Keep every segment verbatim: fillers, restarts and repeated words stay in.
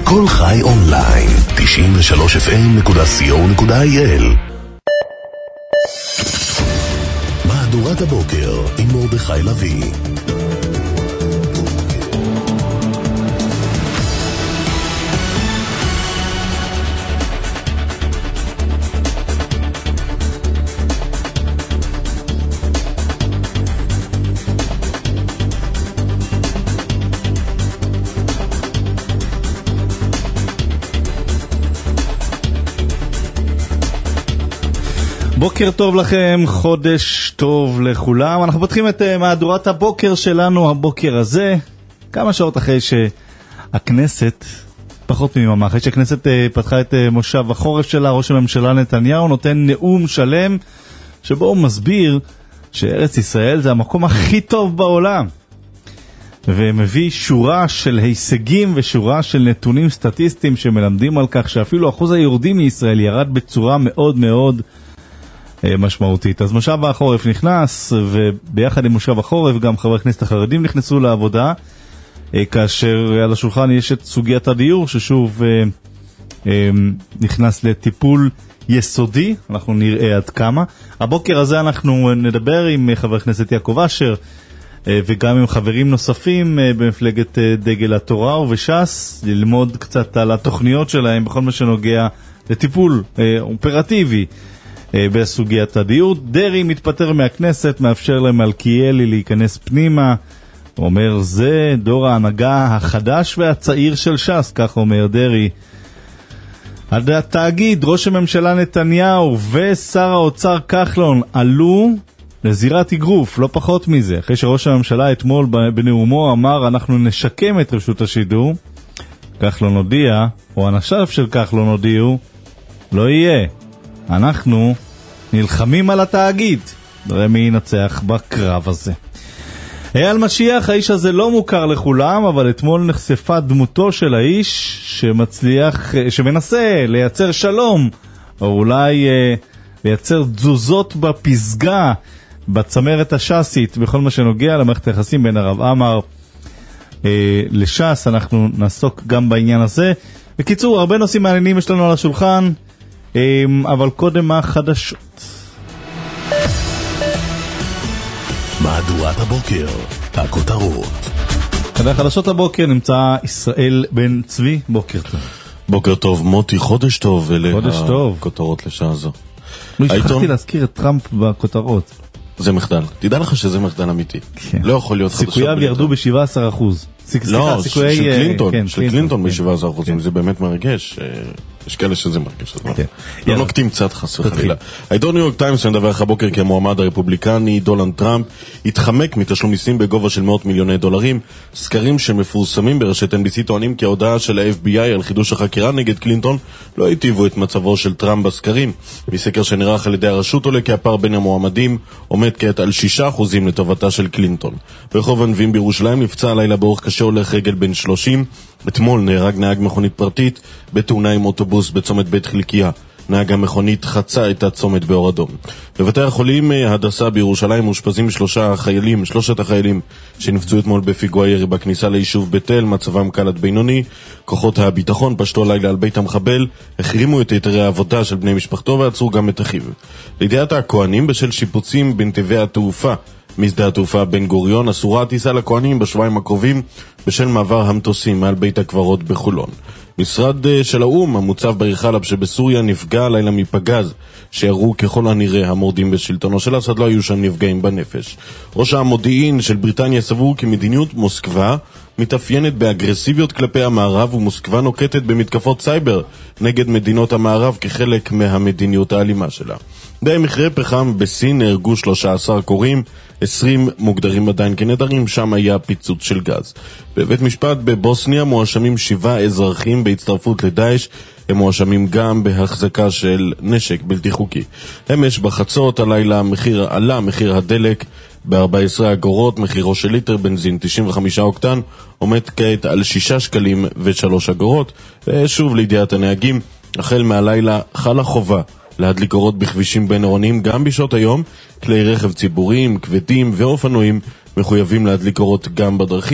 כל חי אונליין, תשעים ושלוש אף אם נקודה סי או נקודה איי אל. מהדורת הבוקר עם מרדכי לוי. בוקר טוב לכם, חודש טוב לכולם. אנחנו פותחים את uh, מהדורת הבוקר שלנו הבוקר הזה, כמה שעות אחרי שהכנסת, פחות מיממה, אחרי שהכנסת uh, פתחה את uh, מושב החורף שלה. ראש הממשלה נתניהו נותן נאום שלם שבו הוא מסביר שארץ ישראל זה המקום הכי טוב בעולם, ומביא שורה של הישגים ושורה של נתונים סטטיסטיים שמלמדים על כך שאפילו אחוז היורדים מישראל ירד בצורה מאוד מאוד משמעותית. אז מושב החורף נכנס, וביחד עם מושב החורף גם חברי הכנסת החרדים נכנסו לעבודה, כאשר על השולחן יש את סוגיית הדיור ששוב נכנס לטיפול יסודי. אנחנו נראה עד כמה. הבוקר הזה אנחנו נדבר עם חבר הכנסת יעקב אשר וגם עם חברים נוספים במפלגת דגל התורה ובש"ס, ללמוד קצת על התוכניות שלהם בכל מה שנוגע לטיפול אופרטיבי בסוגיית הדיור. דרי מתפטר מהכנסת, מאפשר למלכיאלי להיכנס פנימה, אומר זה דור ההנהגה החדש והצעיר של ש"ס, כך אומר דרי. התאגיד, ראש הממשלה נתניהו ושר האוצר כחלון עלו לזירת אגרוף, לא פחות מזה, אחרי שראש הממשלה אתמול בנאומו אמר אנחנו נשקם את רשות השידור. כחלון הודיע, או אנשיו של כחלון הודיעו, לא יהיה, אנחנו נלחמים על התאגיד. נראה מי ינצח בקרב הזה. אייל משיח, האיש הזה לא מוכר לכולם, אבל אתמול נחשפה דמותו של האיש שמצליח, שמנסה לייצר שלום, או אולי אה, לייצר תזוזות בפסגה בצמרת הש"סית בכל מה שנוגע למערכת היחסים בין הרב עמר אה, לש"ס. אנחנו נעסוק גם בעניין הזה. בקיצור, הרבה נושאים מעניינים יש לנו על השולחן, אבל קודם החדשות. מהדורת הבוקר, הכותרות. כדי החדשות הבוקר נמצא ישראל בן צבי. בוקר טוב. בוקר טוב מוטי, חודש טוב. חודש טוב. הכותרות לשעה זו. לא שכחתי להזכיר את טראמפ בכותרות. זה מחדל, תדע לך שזה מחדל אמיתי. לא יכול להיות חדשות. סיכוייו ירדו ב-שבעה עשר אחוז. לא, של קלינטון, של קלינטון ב-שבעה עשר אחוז. זה באמת מרגש. יש כאלה שזה מרגש. לא נוקטים קצת חס וחלילה. העיתון ניו יורק טיימס שמדווח לך הבוקר כי המועמד הרפובליקני דונלד טראמפ התחמק מתשלום מיסים בגובה של מאות מיליוני דולרים. סקרים שמפורסמים ברשת אן בי סי טוענים כי ההודעה של ה-אף בי איי על חידוש החקירה נגד קלינטון לא היטיבו את מצבו של טראמפ בסקרים. מסקר שנערך על ידי הרשות עולה כי הפער בין המועמדים עומד כעת על שישה אחוזים לטובתה של קלינטון. ברחוב הנביאים בירושלים נפצע הלילה באורח קשה הולך רגל בן שלושים. אתמול נהרג נהג מכונית פרטית בתאונה עם אוטובוס בצומת בית חלקיה. נהג המכונית חצה את הצומת באור אדום. בבתי החולים הדסה בירושלים מושפזים שלושה חיילים, שלושת החיילים שנפצעו אתמול בפיגוע ירי בכניסה ליישוב בית אל, מצבם קל עד בינוני. כוחות הביטחון פשטו הלילה על בית המחבל, החרימו את היתרי העבודה של בני משפחתו ועצרו גם את אחיו. לידיעת הכהנים, בשל שיפוצים בנתיבי התעופה משדה התעופה בן גוריון, אסורה הטיסה לכהנים בשבועיים הקרובים בשל מעבר המטוסים מעל בית הקברות בחולון. משרד של האום המוצב בעיר חלב שבסוריה נפגע לילה מפגז שירו ככל הנראה המורדים בשלטונו של אסד. לא היו שם נפגעים בנפש. ראש המודיעין של בריטניה סבור כי מדיניות מוסקבה מתאפיינת באגרסיביות כלפי המערב, ומוסקבה נוקטת במתקפות סייבר נגד מדינות המערב כחלק מהמדיניות האלימה שלה. במכרה פחם בסין נהרגו שלושה עשר קוראים, עשרים מוגדרים עדיין כנדרים, שם היה פיצוץ של גז. בבית משפט בבוסניה מואשמים שבעה אזרחים בהצטרפות לדאעש, הם מואשמים גם בהחזקה של נשק בלתי חוקי. אמש בחצות הלילה מחיר, עלה מחיר הדלק ב-ארבע עשרה אגורות, מחירו של ליטר בנזין תשעים וחמישה אוקטן עומד כעת על שישה שקלים ושלוש אגורות. ושוב לידיעת הנהגים, החל מהלילה חלה חובה להדליק אורות בכבישים בין עירוניים גם בשעות היום. כלי רכב ציבוריים, כבדים ואופנועים מחויבים להדליק אורות גם בדרכים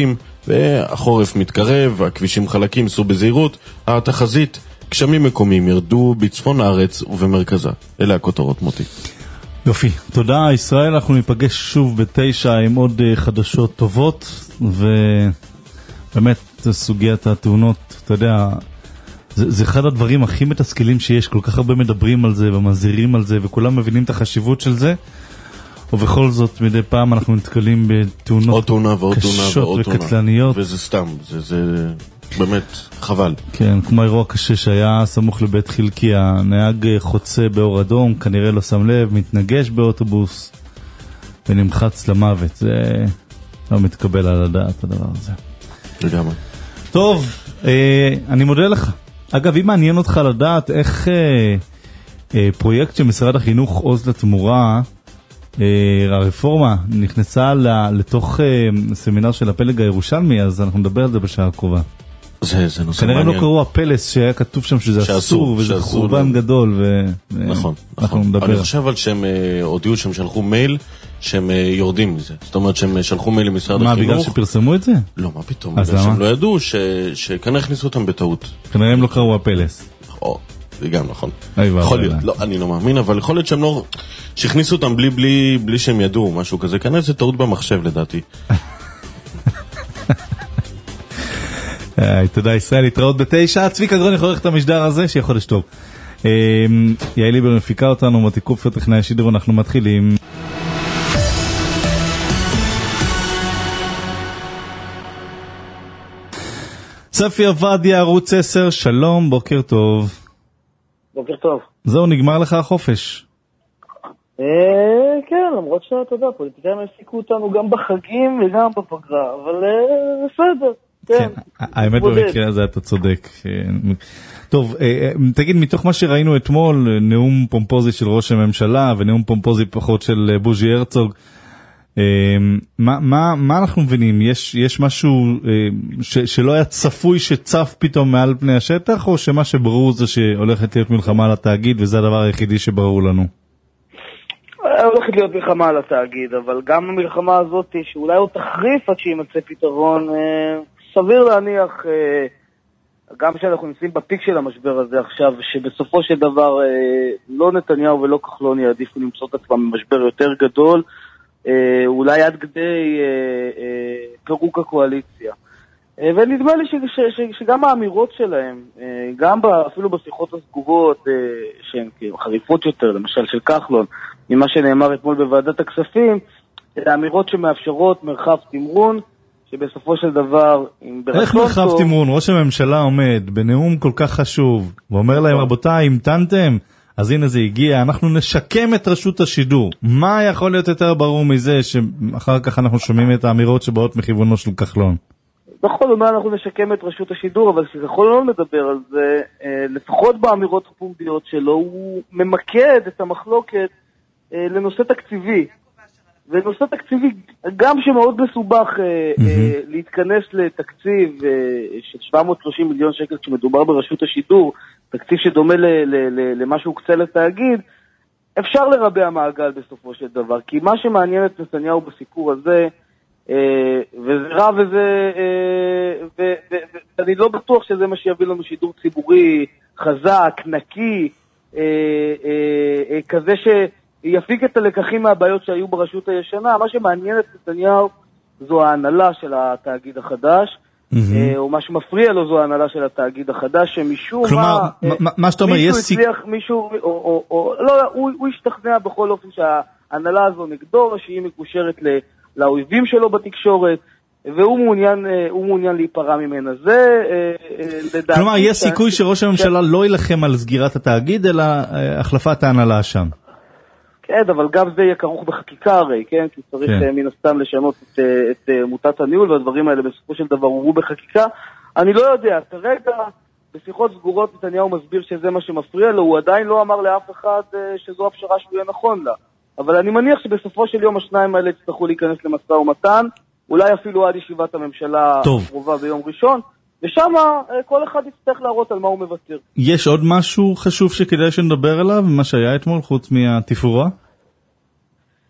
והחורף מתקרב, הכבישים חלקים, סעו בזהירות, התחזית, גשמים מקומיים ירדו בצפון הארץ ובמרכזה. אלה הכותרות, מוטי. יופי, תודה ישראל, אנחנו ניפגש שוב בתשע עם עוד חדשות טובות, ובאמת סוגיית התאונות, אתה יודע, זה, זה אחד הדברים הכי מתסכלים שיש, כל כך הרבה מדברים על זה ומזהירים על זה, וכולם מבינים את החשיבות של זה, ובכל זאת מדי פעם אנחנו נתקלים בתאונות קשות וקטלניות. וזה סתם, זה, זה באמת חבל. כן, כמו אירוע קשה שהיה סמוך לבית חלקי, הנהג חוצה באור אדום, כנראה לא שם לב, מתנגש באוטובוס ונמחץ למוות. זה לא מתקבל על הדעת הדבר הזה. לגמרי. טוב, אה, אני מודה לך. אגב, אם מעניין אותך לדעת איך אה, אה, פרויקט של משרד החינוך עוז לתמורה, אה, הרפורמה נכנסה לתוך אה, סמינר של הפלג הירושלמי, אז אנחנו נדבר על זה בשעה הקרובה. זה, זה נושא כנראה מעניין. לא קראו הפלס שהיה כתוב שם שזה שאסור, אסור, וזה שאסור חורבן לא... גדול. ו... נכון, אנחנו נכון. נדבר. אני חושב על שהם אה, הודיעו שהם שלחו מייל, שהם אה, יורדים מזה. זאת אומרת שהם שלחו מייל למשרד מה, החינוך. בגלל שפרסמו את זה? לא, מה פתאום? בגלל שהם לא ידעו ש... שכנראה הכניסו אותם בטעות. כנראה הם לא קראו הפלס. או, זה גם נכון. אי, יכול להיות, לא, אני לא מאמין, אבל יכול להיות שהם לא... שהכניסו אותם בלי, בלי, בלי שהם ידעו, משהו כזה. כנראה זה טעות במחשב לדעתי. תודה ישראל, להתראות בתשע. צביקה גרוני חורך את המשדר הזה, שיהיה חודש טוב. יעלי במפיקה אותנו, מוטי קופר טכנאי השידור, אנחנו מתחילים. ספי עבדיה, ערוץ עשר, שלום, בוקר טוב. בוקר טוב. זהו, נגמר לך החופש. כן, למרות שאתה יודע, פוליטיקאים הפסיקו אותנו גם בחגים וגם בפגרה, אבל בסדר. כן, האמת במקרה הזה אתה צודק. טוב, תגיד, מתוך מה שראינו אתמול, נאום פומפוזי של ראש הממשלה ונאום פומפוזי פחות של בוז'י הרצוג, מה, מה, מה אנחנו מבינים? יש, יש משהו ש, שלא היה צפוי שצף פתאום מעל פני השטח, או שמה שברור זה שהולכת להיות מלחמה על התאגיד וזה הדבר היחידי שברור לנו? הולכת להיות מלחמה על התאגיד, אבל גם המלחמה הזאת שאולי עוד תחריף עד שימצא פתרון, סביר להניח, גם שאנחנו נמצאים בפיק של המשבר הזה עכשיו, שבסופו של דבר לא נתניהו ולא כחלון יעדיפו למצוא את עצמם במשבר יותר גדול, אולי עד כדי פירוק הקואליציה. ונדמה לי ש, ש, ש, שגם האמירות שלהם, גם אפילו בשיחות הסגורות שהן חריפות יותר, למשל של כחלון, ממה שנאמר אתמול בוועדת הכספים, אלה אמירות שמאפשרות מרחב תמרון, שבסופו של דבר... איך מרחב טוב, תמרון? ראש הממשלה עומד בנאום כל כך חשוב, ואומר להם, רבותיי, המתנתם? אז הנה זה הגיע, אנחנו נשקם את רשות השידור. מה יכול להיות יותר ברור מזה, שאחר כך אנחנו שומעים את האמירות שבאות מכיוונו של כחלון? בכל זאת, אנחנו נשקם את רשות השידור, אבל כשכחלון לא מדבר על זה, לפחות באמירות הפומביות שלו, הוא ממקד את המחלוקת לנושא תקציבי. ונושא תקציבי, גם שמאוד מסובך להתכנס לתקציב של שבע מאות ושלושים מיליון שקל כשמדובר ברשות השידור, תקציב שדומה למה שהוקצה לתאגיד, אפשר לרבע מעגל בסופו של דבר. כי מה שמעניין את נתניהו בסיפור הזה, וזה רע וזה, ואני לא בטוח שזה מה שיביא לנו שידור ציבורי חזק, נקי, כזה שיפיק את הלקחים מהבעיות שהיו ברשות הישנה. מה שמעניין את נתניהו זו ההנהלה של התאגיד החדש, או מה שמפריע לו זו ההנהלה של התאגיד החדש, שמשום כלומר, מה שאתה אומר, יש סיכוי, מישהו, לא, הוא השתכנע בכל אופן שההנהלה הזו נגדו, שהיא מקושרת לאויבים שלו בתקשורת, והוא מעוניין, הוא מעוניין להיפרע ממנה. זה, לדעתי... כלומר, יש סיכוי שראש הממשלה לא ילחם על סגירת התאגיד, אלא החלפת ההנהלה שם. כן, אבל גם זה יהיה כרוך בחקיקה הרי, כן? כי צריך מן הסתם לשנות את, את מוטת הניהול, והדברים האלה בסופו של דבר הורו בחקיקה. אני לא יודע, כרגע בשיחות סגורות נתניהו מסביר שזה מה שמפריע לו, הוא עדיין לא אמר לאף אחד שזו הפשרה שהוא יהיה נכון לה. אבל אני מניח שבסופו של יום השניים האלה יצטרכו להיכנס למשא ומתן, אולי אפילו עד ישיבת הממשלה הקרובה ביום ראשון, ושם כל אחד יצטרך להראות על מה הוא מבצר. יש עוד משהו חשוב שכדאי שנדבר עליו, מה שהיה אתמול, חוץ מהתפאורה?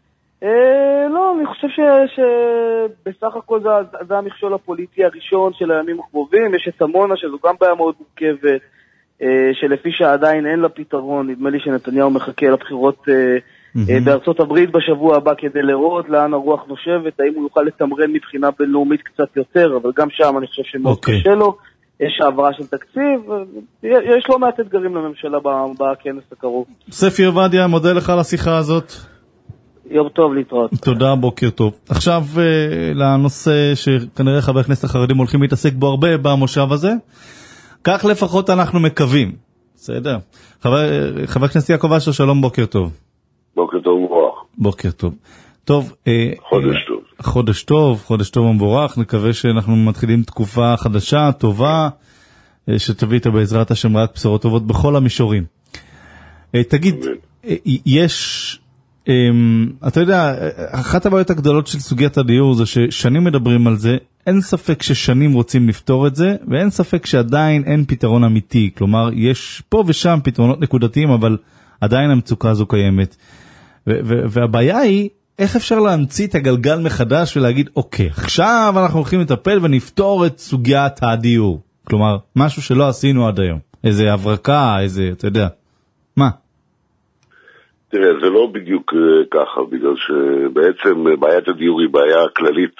לא, אני חושב שבסך הכל זה המכשול הפוליטי הראשון של הימים הקרובים. יש את עמונה, שזו גם בעיה מאוד מורכבת, שלפי שעדיין אין לה פתרון. נדמה לי שנתניהו מחכה לבחירות בארצות הברית בשבוע הבא כדי לראות לאן הרוח נושבת, האם הוא יוכל לתמרן מבחינה בינלאומית קצת יותר, אבל גם שם אני חושב שמאוד קשה לו. יש העברה של תקציב, יש לא מעט אתגרים לממשלה בכנס הקרוב. ספי עובדיה, מודה לך על השיחה הזאת. יום טוב, להתראות. תודה, בוקר טוב. עכשיו לנושא שכנראה חבר הכנסת החרדים הולכים להתעסק בו הרבה במושב הזה. כך לפחות אנחנו מקווים. בסדר. חבר, חבר הכנסת יעקב אשר, שלום, בוקר טוב. בוקר טוב מבורך. בוקר טוב. טוב. חודש טוב. חודש טוב, חודש טוב ומבורך. נקווה שאנחנו מתחילים תקופה חדשה, טובה, שתביא איתה בעזרת השם רק בשורות טובות בכל המישורים. תגיד, יש... אתה יודע, אחת הבעיות הגדולות של סוגיית הדיור זה ששנים מדברים על זה, אין ספק ששנים רוצים לפתור את זה, ואין ספק שעדיין אין פתרון אמיתי. כלומר, יש פה ושם פתרונות נקודתיים, אבל עדיין המצוקה הזו קיימת. והבעיה היא, איך אפשר להמציא את הגלגל מחדש ולהגיד, אוקיי, עכשיו אנחנו הולכים לטפל ונפתור את סוגיית הדיור. כלומר, משהו שלא עשינו עד היום. איזה הברקה, איזה, אתה יודע. מה? תראה, זה לא בדיוק ככה, בגלל שבעצם בעיית הדיור היא בעיה כללית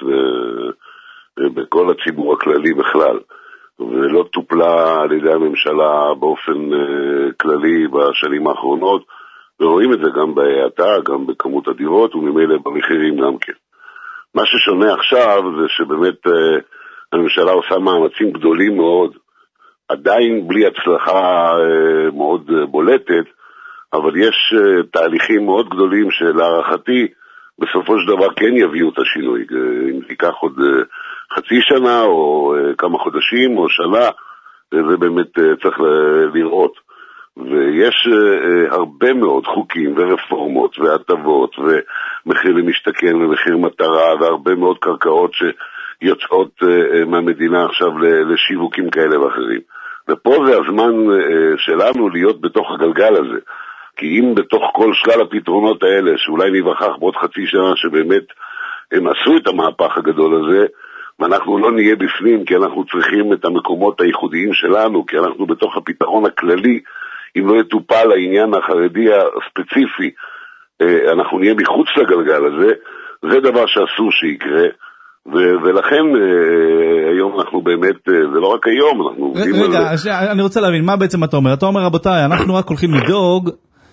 בכל הציבור הכללי בכלל, ולא טופלה על ידי הממשלה באופן כללי בשנים האחרונות, ורואים את זה גם בהאטה, גם בכמות הדירות, וממילא במחירים גם כן. מה ששונה עכשיו זה שבאמת הממשלה עושה מאמצים גדולים מאוד, עדיין בלי הצלחה מאוד בולטת, אבל יש uh, תהליכים מאוד גדולים שלהערכתי בסופו של דבר כן יביאו את השינוי. אם תיקח עוד uh, חצי שנה או uh, כמה חודשים או שנה, זה באמת uh, צריך uh, לראות. ויש uh, uh, הרבה מאוד חוקים ורפורמות והטבות ומחיר למשתכן ומחיר מטרה והרבה מאוד קרקעות שיוצאות uh, uh, מהמדינה עכשיו לשיווקים כאלה ואחרים. ופה זה הזמן uh, שלנו להיות בתוך הגלגל הזה. כי אם בתוך כל שלל הפתרונות האלה, שאולי נבחח בעוד חצי שנה שבאמת הם עשו את המהפך הגדול הזה, ואנחנו לא נהיה בפנים, כי אנחנו צריכים את המקומות הייחודיים שלנו, כי אנחנו בתוך הפתרון הכללי, אם לא יטופל העניין החרדי הספציפי, אנחנו נהיה מחוץ לגלגל הזה, זה דבר שאסור שיקרה, ו- ולכן היום אנחנו באמת, זה לא רק היום, אנחנו עובדים על זה. רגע, אני רוצה להבין, מה בעצם אתה אומר? אתה אומר, רבותיי, אנחנו רק הולכים לדאוג,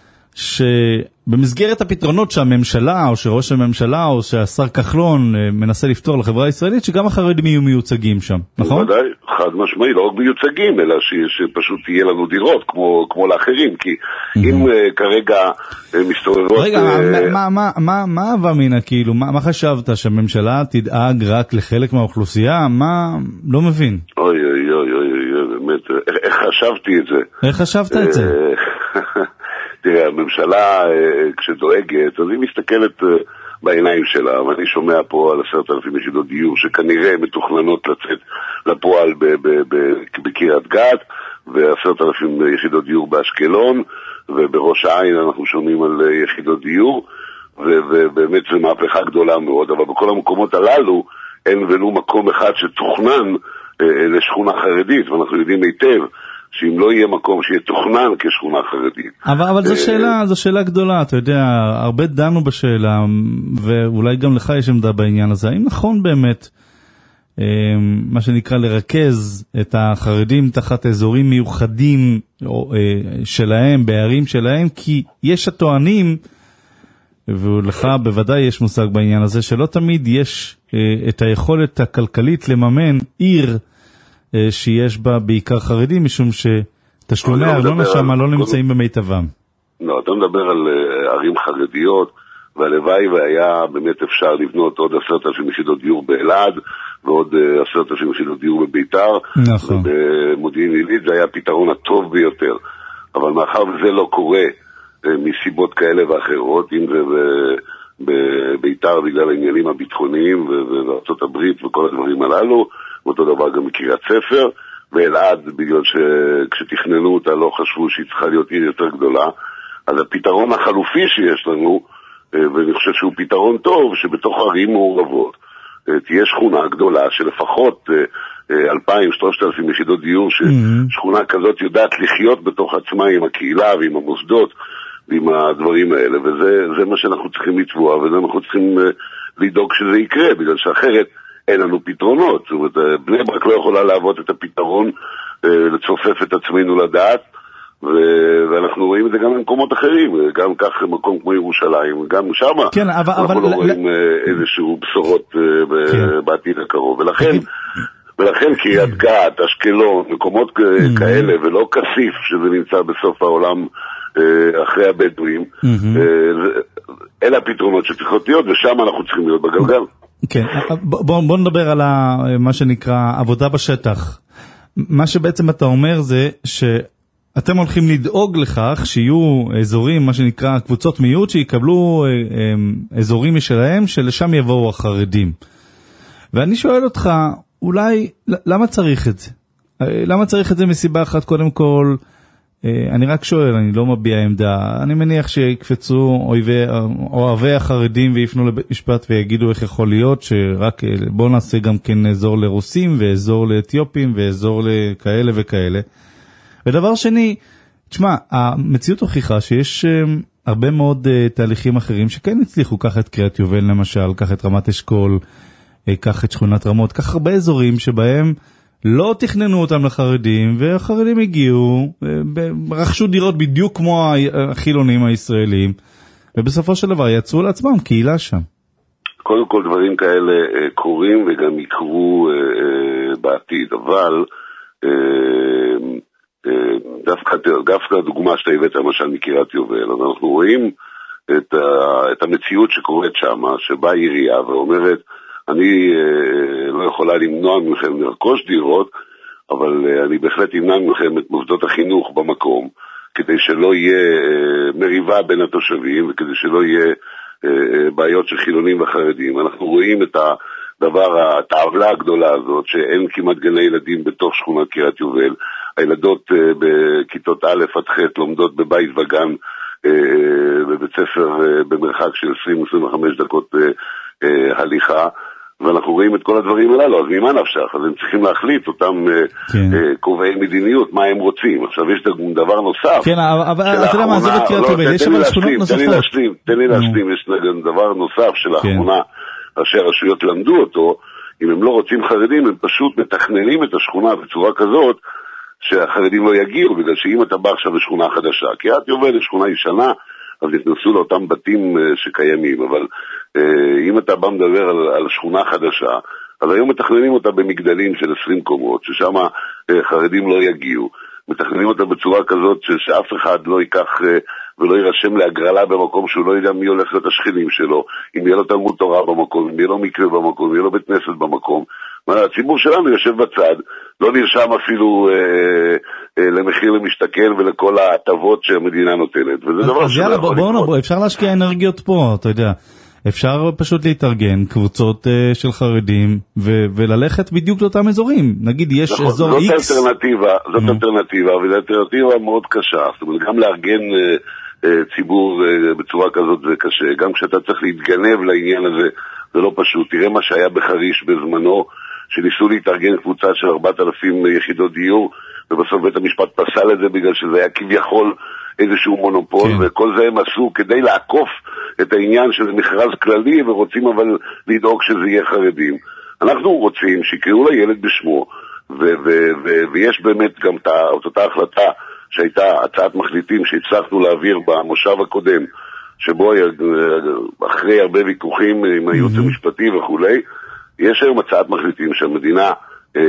שבמסגרת הפתרונות שהממשלה או שראש הממשלה או שהשר כחלון מנסה לפתור לחברה הישראלית, שגם החרדים יהיו מיוצגים שם, נכון? ודאי, חד משמעי, לא רק מיוצגים, אלא ש- שפשוט תהיה לנו דירות כמו, כמו לאחרים, כי אם uh, כרגע uh, מסתובבות... רגע, uh, מה, מה, מה, מה אהבה מינה, כאילו, מה, מה חשבת, שהממשלה תדאג רק לחלק מהאוכלוסייה? מה, לא מבין. אוי, אוי, אוי, אוי, אוי, באמת, איך חשבתי את זה? איך חשבת את זה? תראה, הממשלה כשדואגת, אז היא מסתכלת בעיניים שלה, ואני שומע פה על עשרת אלפים יחידות דיור שכנראה מתוכננות לצאת לפועל בקריית גת, ועשרת אלפים יחידות דיור באשקלון, ובראש העין אנחנו שומעים על יחידות דיור, ובאמת זה מהפכה גדולה מאוד, אבל בכל המקומות הללו אין ולו מקום אחד שתוכנן לשכונה חרדית, ואנחנו יודעים היטב שאם לא יהיה מקום שיהיה תוכנן כשכונה חרדית. אבל, אבל זו שאלה, זו שאלה גדולה, אתה יודע, הרבה דנו בשאלה, ואולי גם לך יש עמדה בעניין הזה. האם נכון באמת, מה שנקרא לרכז את החרדים תחת אזורים מיוחדים שלהם, בערים שלהם, כי יש הטוענים, ולך בוודאי יש מושג בעניין הזה, שלא תמיד יש את היכולת הכלכלית לממן עיר שיש בה בעיקר חרדים, משום שתשלומי הארנונה שם לא נמצאים במיטבם. לא, אתה מדבר על ערים חרדיות, והלוואי והיה באמת אפשר לבנות עוד עשרת אלפים יחידות דיור באלעד, ועוד עשרת אלפים יחידות דיור בביתר, נכון. ובמודיעין עילית זה היה הפתרון הטוב ביותר. אבל מאחר וזה לא קורה מסיבות כאלה ואחרות, אם זה בביתר בגלל העניינים הביטחוניים ובארצות הברית וכל הדברים הללו, אותו דבר גם בקריית ספר, ואלעד בגלל שכשתכננו אותה לא חשבו שהיא צריכה להיות עיר יותר גדולה, אז הפתרון החלופי שיש לנו ואני חושב שהוא פתרון טוב, שבתוך ערים מעורבות תהיה שכונה גדולה שלפחות אלפיים, שלושת אלפים יחידות דיור, ששכונה כזאת יודעת לחיות בתוך עצמה עם הקהילה ועם המוסדות ועם הדברים האלה, וזה מה שאנחנו צריכים לצבוע, וזה אנחנו צריכים לדאוג שזה יקרה, בגלל שאחרת אין לנו פתרונות. זאת אומרת, בני ברק לא יכולה להוות את הפתרון, לצופף את עצמנו לדעת, ואנחנו רואים את זה גם במקומות אחרים, גם כך במקום כמו ירושלים, גם שם כן, אבל, אנחנו אבל, לא רואים איזשהו בשורות כן. בעתיד הקרוב, ולכן ולכן קריית גת, אשקלון, מקומות כאלה, ולא כסיף שזה נמצא בסוף העולם אחרי הבדואים, אלה הפתרונות שצריכות להיות, ושם אנחנו צריכים להיות בגלגל. כן, בוא, בוא נדבר על מה שנקרא עבודה בשטח. מה שבעצם אתה אומר זה שאתם הולכים לדאוג לכך שיהיו אזורים, מה שנקרא קבוצות מיעוט, שיקבלו אזורים משלהם, שלשם יבואו החרדים. ואני שואל אותך, אולי, למה צריך את זה? למה צריך את זה מסיבה אחת? קודם כל, אני רק שואל, אני לא מביע עמדה. אני מניח שיקפצו אויבי, אוהבי החרדים ויפנו לבית משפט ויגידו איך יכול להיות שרק בוא נעשה גם כן אזור לרוסים ואזור לאתיופים ואזור לכאלה וכאלה. ודבר שני, תשמע, המציאות הוכיחה שיש הרבה מאוד תהליכים אחרים שכן הצליחו, קח את קריית יובל למשל, קח את רמת אשכול, קח את שכונת רמות, קח הרבה אזורים שבהם לא תכננו אותם לחרדים, והחרדים הגיעו, רכשו דירות בדיוק כמו החילונים הישראלים, ובסופו של דבר יצאו לעצמם קהילה שם. קודם כל דברים כאלה קורים וגם יקרו בעתיד, אבל דווקא, דווקא הדוגמה שאתה הבאת למשל מקריית יובל, אנחנו רואים את, את המציאות שקורית שם, שבה עירייה ואומרת, אני לא יכולה למנוע מכם לרכוש דירות, אבל אני בהחלט אמנע מכם את מוסדות החינוך במקום, כדי שלא יהיה מריבה בין התושבים, וכדי שלא יהיה בעיות של חילונים וחרדים. אנחנו רואים את הדבר, את העוולה הגדולה הזאת, שאין כמעט גני ילדים בתוך שכונת קריית יובל. הילדות בכיתות א' עד ח' לומדות בבית וגן, בבית ספר במרחק של עשרים עד עשרים וחמש דקות הליכה, ואנחנו רואים את כל הדברים הללו, אז ממה נפשך? אז הם צריכים להחליט אותם כן. קובעי מדיניות, מה הם רוצים. עכשיו יש דבר נוסף. כן, אבל אתה יודע מה, זה בקריית יובל, יש אבל שכונות נוספות. תן לי להשלים, תן לי להשלים, יש דבר נוסף שלאחרונה, ראשי הרשויות למדו אותו, אם הם לא רוצים חרדים, הם פשוט מתכננים את השכונה בצורה כזאת, שהחרדים לא יגיעו, בגלל שאם אתה בא עכשיו לשכונה חדשה, קריית יובל היא שכונה ישנה, אז נכנסו לאותם בתים שקיימים, אבל אם אתה בא מדבר על, על שכונה חדשה, אז היום מתכננים אותה במגדלים של עשרים קומות, ששם חרדים לא יגיעו. מתכננים אותה בצורה כזאת שאף אחד לא ייקח ולא יירשם להגרלה במקום שהוא לא יודע מי הולך להיות השכנים שלו, אם יהיה לו תלמוד תורה במקום, אם יהיה לו מקווה במקום, אם יהיה לו בית כנסת במקום. הציבור שלנו יושב בצד, לא נרשם אפילו אה, אה, למחיר למשתכן ולכל ההטבות שהמדינה נותנת, וזה דבר שלא יכול לקרות. בואו נבוא, אפשר להשקיע אנרגיות פה, אתה יודע. אפשר פשוט להתארגן קבוצות uh, של חרדים ו- וללכת בדיוק לאותם אזורים. נגיד יש נכון, אזור זאת X. אלטרנטיבה, זאת mm. אלטרנטיבה, אבל אלטרנטיבה מאוד קשה. זאת אומרת, גם לארגן uh, uh, ציבור uh, בצורה כזאת זה קשה. גם כשאתה צריך להתגנב לעניין הזה, זה לא פשוט. תראה מה שהיה בחריש בזמנו, שניסו להתארגן קבוצה של ארבעת אלפים יחידות דיור, ובסוף בית המשפט פסל את זה בגלל שזה היה כביכול איזשהו מונופול, כן. וכל זה הם עשו כדי לעקוף את העניין של מכרז כללי, ורוצים אבל לדאוג שזה יהיה חרדים. אנחנו רוצים שיקראו לילד בשמו, ו- ו- ו- ויש באמת גם את אותה החלטה שהייתה הצעת מחליטים שהצלחנו להעביר במושב הקודם, שבו אחרי הרבה ויכוחים עם הייעוץ mm-hmm. המשפטי וכולי, יש היום הצעת מחליטים שהמדינה, אה, אה,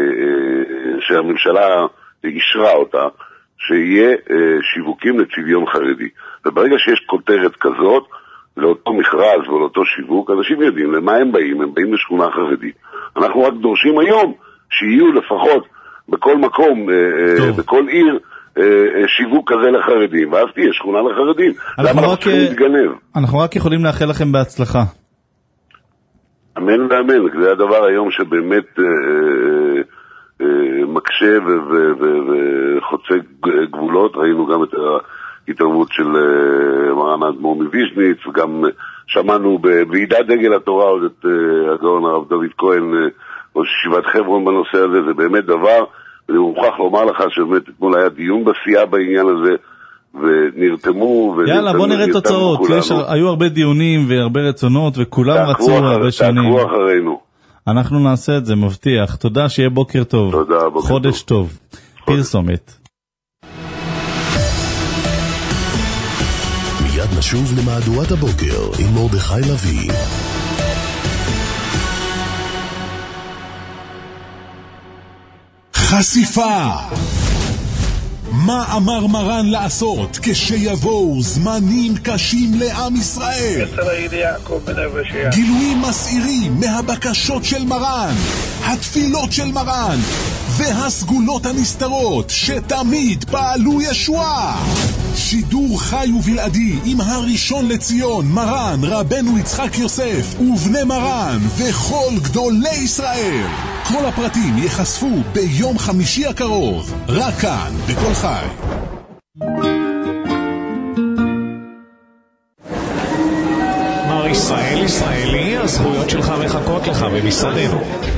אה, שהממשלה אישרה אותה, שיהיה אה, שיווקים לצביון חרדי. וברגע שיש כותרת כזאת, לאותו מכרז ולאותו שיווק, אנשים יודעים למה הם באים, הם באים לשכונה חרדית. אנחנו רק דורשים היום שיהיו לפחות בכל מקום, אה, בכל עיר, אה, שיווק כזה לחרדים, ואז תהיה שכונה לחרדים. למה אנחנו צריכים להתגנב? אנחנו רק יכולים לאחל לכם בהצלחה. אמן ואמן, זה הדבר היום שבאמת אה, אה, מקשה וחוצה גבולות. ראינו גם את התערבות של מרן האדמו"ר מוויז'ניץ, וגם שמענו בוועידת דגל התורה עוד את הגאון הרב דוד כהן, ראש ישיבת חברון בנושא הזה. זה באמת דבר, ואני מוכרח לומר לך שבאמת אתמול היה דיון בסיעה בעניין הזה, ונרתמו... יאללה, בוא נראה תוצאות. היו הרבה דיונים והרבה רצונות, וכולם רצו הרבה שנים. תעקבו אחרינו. אנחנו נעשה את זה, מבטיח. תודה, שיהיה בוקר טוב. תודה, בוקר טוב. חודש טוב. פרסומת. מיד נשוב למהדורת הבוקר עם מרדכי לוי. חשיפה. מה אמר מרן לעשות כשיבואו זמנים קשים לעם ישראל? גילויים מסעירים מהבקשות של מרן, התפילות של מרן והסגולות הנסתרות שתמיד פעלו ישועה. שידור חי ובלעדי עם הראשון לציון מרן רבנו יצחק יוסף ובני מרן וכל גדולי ישראל. כל הפרטים יחשפו ביום חמישי הקרוב, רק כאן בכל חי. מר ישראל ישראלי, הזכויות שלך מחכות לך במשרדנו.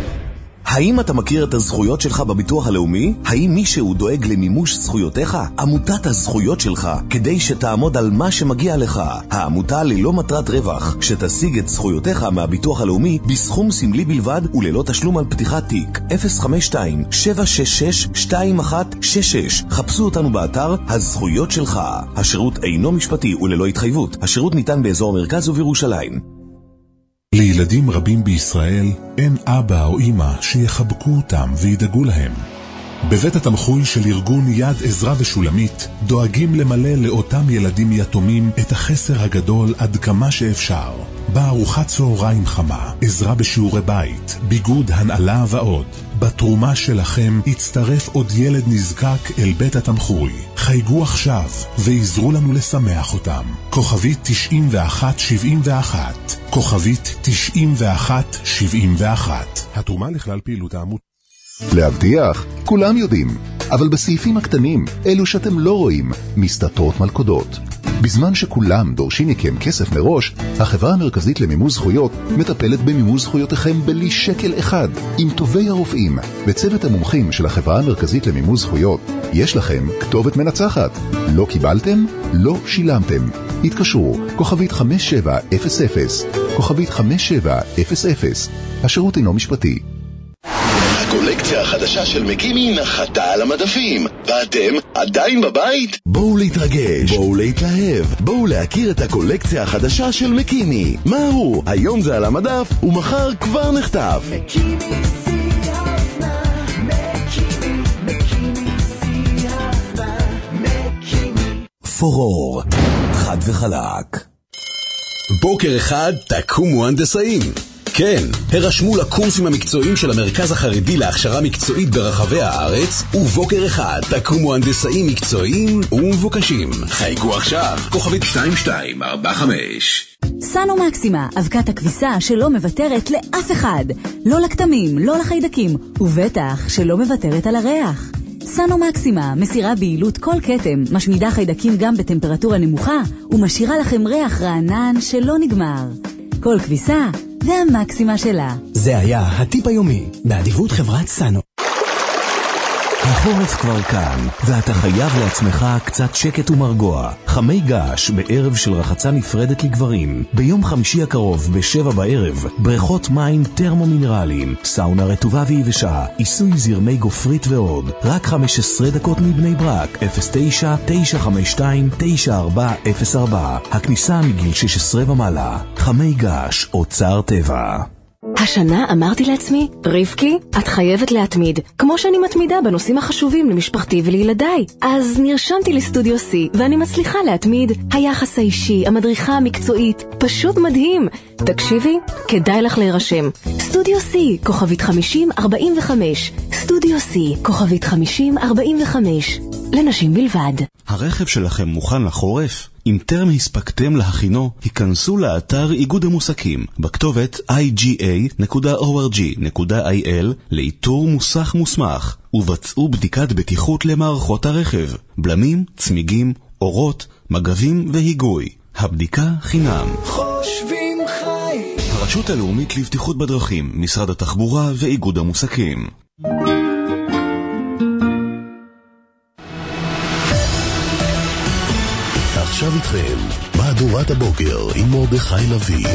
האם אתה מכיר את הזכויות שלך בביטוח הלאומי? האם מישהו דואג למימוש זכויותיך? עמותת הזכויות שלך, כדי שתעמוד על מה שמגיע לך. העמותה ללא מטרת רווח, שתשיג את זכויותיך מהביטוח הלאומי בסכום סמלי בלבד וללא תשלום על פתיחת תיק. אפס חמש שתיים שבע שש שש שתיים אחת שש שש. חפשו אותנו באתר הזכויות שלך. השירות אינו משפטי וללא התחייבות. השירות ניתן באזור מרכז ובירושלים. לילדים רבים בישראל אין אבא או אמא שיחבקו אותם וידאגו להם. בבית התמחוי של ארגון יד עזרה ושולמית דואגים למלא לאותם ילדים יתומים את החסר הגדול עד כמה שאפשר. בארוחת צהריים חמה, עזרה בשיעורי בית, ביגוד, הנעלה ועוד. בתרומה שלכם יצטרף עוד ילד נזקק אל בית התמחוי. חייגו עכשיו ועזרו לנו לשמח אותם. כוכבית תשעים ואחת שבעים ואחת. כוכבית תשעים ואחת שבעים ואחת. התרומה לכלל פעילות העמותה. להבטיח, כולם יודעים, אבל בסעיפים הקטנים, אלו שאתם לא רואים, מסתתרות מלכודות. בזמן שכולם דורשים מכם כסף מראש, החברה המרכזית למימוש זכויות מטפלת במימוש זכויותיכם בלי שקל אחד. עם טובי הרופאים וצוות המומחים של החברה המרכזית למימוש זכויות, יש לכם כתובת מנצחת. לא קיבלתם? לא שילמתם. התקשרו, כוכבית חמש שבע אפס אפס, כוכבית חמש שבע אפס אפס. השירות אינו משפטי. הקולקציה החדשה של מקימי נחתה על המדפים, ואתם עדיין בבית? בואו להתרגש, בואו להתלהב, בואו להכיר את הקולקציה החדשה של מקימי. מהרו, היום זה על המדף ומחר כבר נחטף. מקימי סייפנה, מקימי, מקימי סייפנה, מקימי. פורור, חד וחלק. בוקר אחד תקומו הנדסאים. כן, הרשמו לקורסים המקצועיים של המרכז החרדי להכשרה מקצועית ברחבי הארץ, ובוקר אחד תקומו הנדסאים מקצועיים ומבוקשים. חייגו עכשיו, כוכבית שתיים שתיים ארבע חמש. סנו מקסימה, אבקת הכביסה שלא מבטרת לאף אחד. לא לכתמים, לא לחיידקים, ובטח שלא מבטרת על הריח. סנו מקסימה מסירה בעילות כל קטם, משמידה חיידקים גם בטמפרטורה נמוכה, ומשאירה לכם ריח רענן שלא נגמר. כל כביסה והמקסימה שלה. זה היה הטיפ היומי, באדיבות חברת סנו. החורף כבר כאן, ואתה חייב לעצמך קצת שקט ומרגוע. חמי געש בערב של רחצה נפרדת לגברים. ביום חמישי הקרוב בשבע בערב, בריכות מים טרמו-מינרליים, סאונה רטובה ויבשה, עיסוי זרמי גופרית ועוד. רק חמש עשרה דקות מבני ברק, אפס תשע תשע חמש שתיים תשע ארבע אפס ארבע. הכניסה מגיל שש עשרה ומעלה. חמי געש, אוצר טבע. השנה אמרתי לעצמי, רבקי, את חייבת להתמיד, כמו שאני מתמידה בנושאים החשובים למשפחתי ולילדיי. אז נרשמתי לסטודיו סי, ואני מצליחה להתמיד. היחס האישי, המדריכה המקצועית, פשוט מדהים. תקשיבי, כדאי לך להירשם. סטודיו סי, כוכבית חמישים ארבעים וחמש. סטודיו סי, כוכבית חמישים ארבעים וחמש. לנשים בלבד. הרכב שלכם מוכן לחורף? אם טרם הספקתם להכינו, היכנסו לאתר איגוד המוסקים בכתובת איי ג'י איי נקודה או אר ג'י נקודה איי אל לאיתור מוסך מוסמך ובצעו בדיקת בטיחות למערכות הרכב, בלמים, צמיגים, אורות, מגבים והיגוי. הבדיקה חינם. חושבים חיים. הרשות הלאומית לבטיחות בדרכים, משרד התחבורה ואיגוד המוסקים. עכשיו איתכם, מהדורת הבוקר עם מרדכי לוי.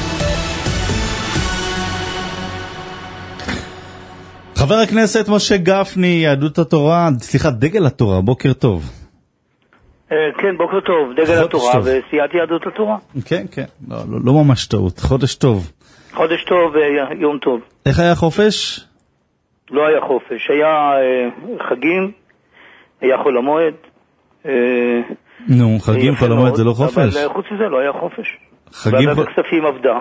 חבר הכנסת משה גפני, יהדות התורה, סליחה, דגל התורה, בוקר טוב. כן, בוקר טוב, דגל התורה וסיעת יהדות התורה. כן, כן, לא, לא, לא ממש טעות, חודש טוב. חודש טוב ויום טוב. איך היה חופש? לא היה חופש, היה חגים, היה חול המועד. נו, חגים, חול המועד זה לא חופש? אבל חוץ מזה לא היה חופש. ועדת הכספים עבדה.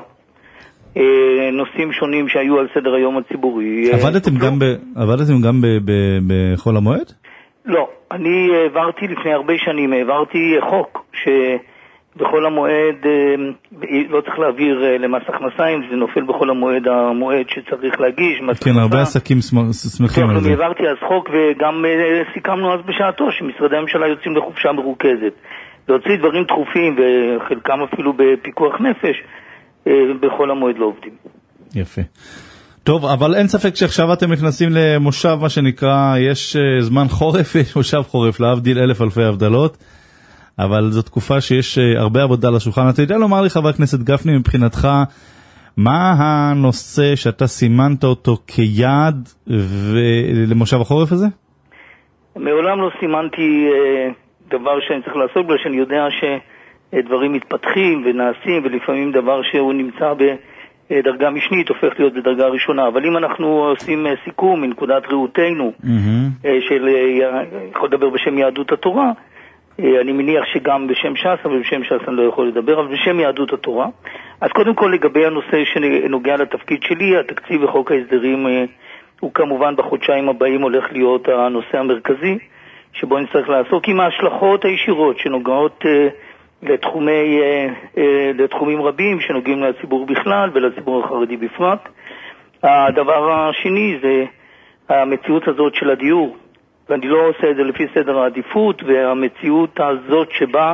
נושאים שונים שהיו על סדר היום הציבורי. עבדתם גם, ב, עבדתם גם ב, ב, בחול המועד? לא, אני העברתי לפני הרבה שנים, העברתי חוק שבחול המועד לא צריך להעביר למס הכנסה, אם זה נופל בחול המועד המועד שצריך להגיש. כן, הרבה עסקים שמחים על זה. העברתי אז חוק וגם סיכמנו אז בשעתו שמשרדי הממשלה יוצאים לחופשה מרוכזת. להוציא דברים דחופים וחלקם אפילו בפיקוח נפש, בכל המועד לא עובדים. יפה. טוב, אבל אין ספק שעכשיו אתם נכנסים למושב, מה שנקרא, יש זמן חורף, יש מושב חורף, להבדיל אלף אלפי הבדלות, אבל זו תקופה שיש הרבה עבודה לשולחן. אתה יודע לומר לי, חבר הכנסת גפני, מבחינתך, מה הנושא שאתה סימנת אותו כיעד למושב החורף הזה? מעולם לא סימנתי דבר שאני צריך לעשות, בגלל שאני יודע ש... דברים מתפתחים ונעשים, ולפעמים דבר שהוא נמצא בדרגה משנית הופך להיות בדרגה ראשונה. אבל אם אנחנו עושים סיכום מנקודת ראותנו, mm-hmm. של, יכול לדבר בשם יהדות התורה, אני מניח שגם בשם ש"ס, אבל בשם ש"ס אני לא יכול לדבר, אבל בשם יהדות התורה. אז קודם כל לגבי הנושא שנוגע לתפקיד שלי, התקציב וחוק ההסדרים הוא כמובן בחודשיים הבאים הולך להיות הנושא המרכזי, שבו נצטרך לעסוק עם ההשלכות הישירות שנוגעות לתחומי, לתחומים רבים שנוגעים לציבור בכלל ולציבור החרדי בפרט. הדבר השני זה המציאות הזאת של הדיור, ואני לא עושה את זה לפי סדר העדיפות, והמציאות הזאת שבה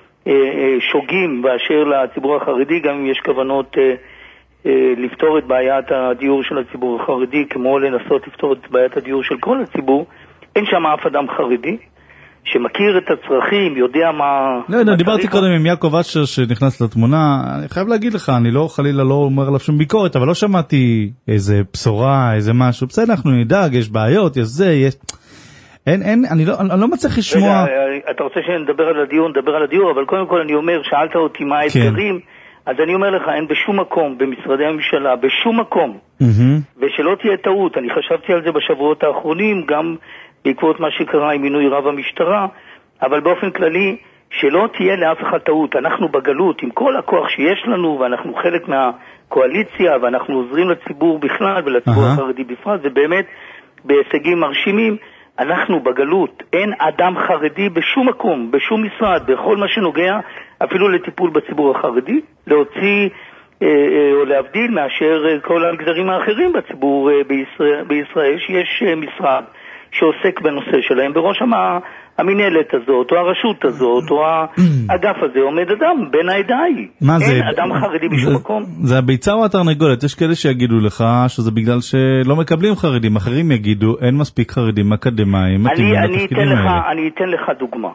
שוגים באשר לציבור החרדי, גם אם יש כוונות לפתור את בעיית הדיור של הציבור החרדי, כמו לנסות לפתור את בעיית הדיור של כל הציבור, אין שם אף אדם חרדי שמכיר את הצרכים, יודע מה... לא, לא, דיברתי קודם עם יעקב אשר שנכנס לתמונה, אני חייב להגיד לך, אני לא חלילה לא אומר עליו שום ביקורת, אבל לא שמעתי איזה בשורה, איזה משהו, בסדר, אנחנו נדאג, יש בעיות, יש זה, יש... אין, אין, אני לא, אני לא מצליח לשמוע... רגע, אתה רוצה שנדבר על הדיור, נדבר על הדיור, אבל קודם כל אני אומר, שאלת אותי מה האתגרים, אז אני אומר לך, אין בשום מקום, במשרדי הממשלה, בשום מקום, ושלא תהיה טעות, אני חשבתי על זה בשבועות האחרונים, גם בעקבות מה שקרה עם מינוי רב המשטרה, אבל באופן כללי, שלא תהיה לאף אחד טעות. אנחנו בגלות, עם כל הכוח שיש לנו, ואנחנו חלק מהקואליציה, ואנחנו עוזרים לציבור בכלל, ולציבור החרדי בפרט, ובאמת, בהישגים מרשימים, אנחנו בגלות. אין אדם חרדי בשום מקום, בשום משרד, בכל מה שנוגע, אפילו לטיפול בציבור החרדי, להוציא או להבדיל מאשר כל המגזרים האחרים בציבור בישראל, בישראל שיש משרד שעוסק בנושא שלהם. בראש המנהלת הזאת, או הרשות הזאת, או האגף הזה, עומד אדם בין העדיים. מה זה? אין אדם חרדי בשום מקום. זה הביצה או התרנגולת? יש כאלה שיגידו לך שזה בגלל שלא מקבלים חרדים, אחרים יגידו אין מספיק חרדים אקדמיים. אני אתן לך, אני אתן לך דוגמה.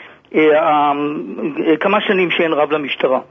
כמה שנים שאין רב למשטרה.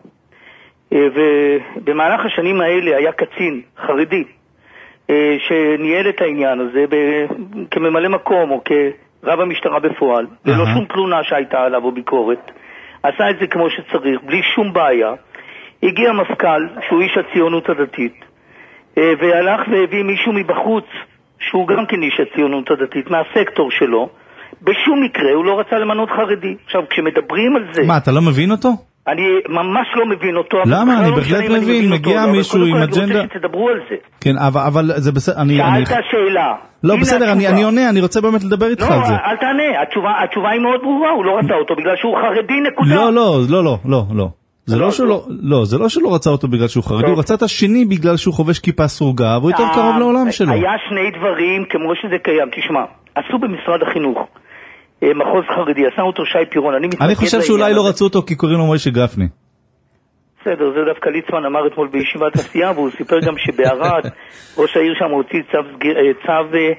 ובמהלך השנים האלה היה קצין חרדי שניהל את העניין הזה כממלא מקום או כרב המשטרה בפועל, ללא שום תלונה שהייתה עליו או ביקורת. עשה את זה כמו שצריך, בלי שום בעיה. הגיע מפכ"ל שהוא איש הציונות הדתית, והלך והביא מישהו מבחוץ שהוא גם כן איש הציונות הדתית, מהסקטור שלו. בשום מקרה הוא לא רצה למנות חרדי. עכשיו, כשמדברים על זה... מה, אתה לא מבין אותו? אני ממש לא מבין אותו. למה? אני בהחלט מבין, מגיע מישהו עם אג'נדה... אני רוצה שתדברו על זה. כן, אבל זה בסדר... שאלת שאלה. לא, בסדר, אני עונה, אני רוצה באמת לדבר איתך על זה. לא, אל תענה, התשובה היא מאוד ברורה, הוא לא רצה אותו בגלל שהוא חרדי, נקודה. לא, לא, לא, לא, לא, לא. זה לא שלא, לא, זה לא שלא רצה אותו בגלל שהוא חרדי, הוא רצה את השני בגלל שהוא חובש כיפה סרוגה, והוא יותר קרוב לעולם שלו. היה שני דברים כמו שזה קיים, תשמע, עשו במשרד החינוך מחוז חרדי, עשה אותו שי פירון. אני חושב שאולי לא רצו אותו כי קוראים לו מוישה גפני. בסדר, זה דווקא ליצמן אמר אתמול בישיבת הסיעה, והוא סיפר גם שבערד ראש העיר שם הוציא צו, צו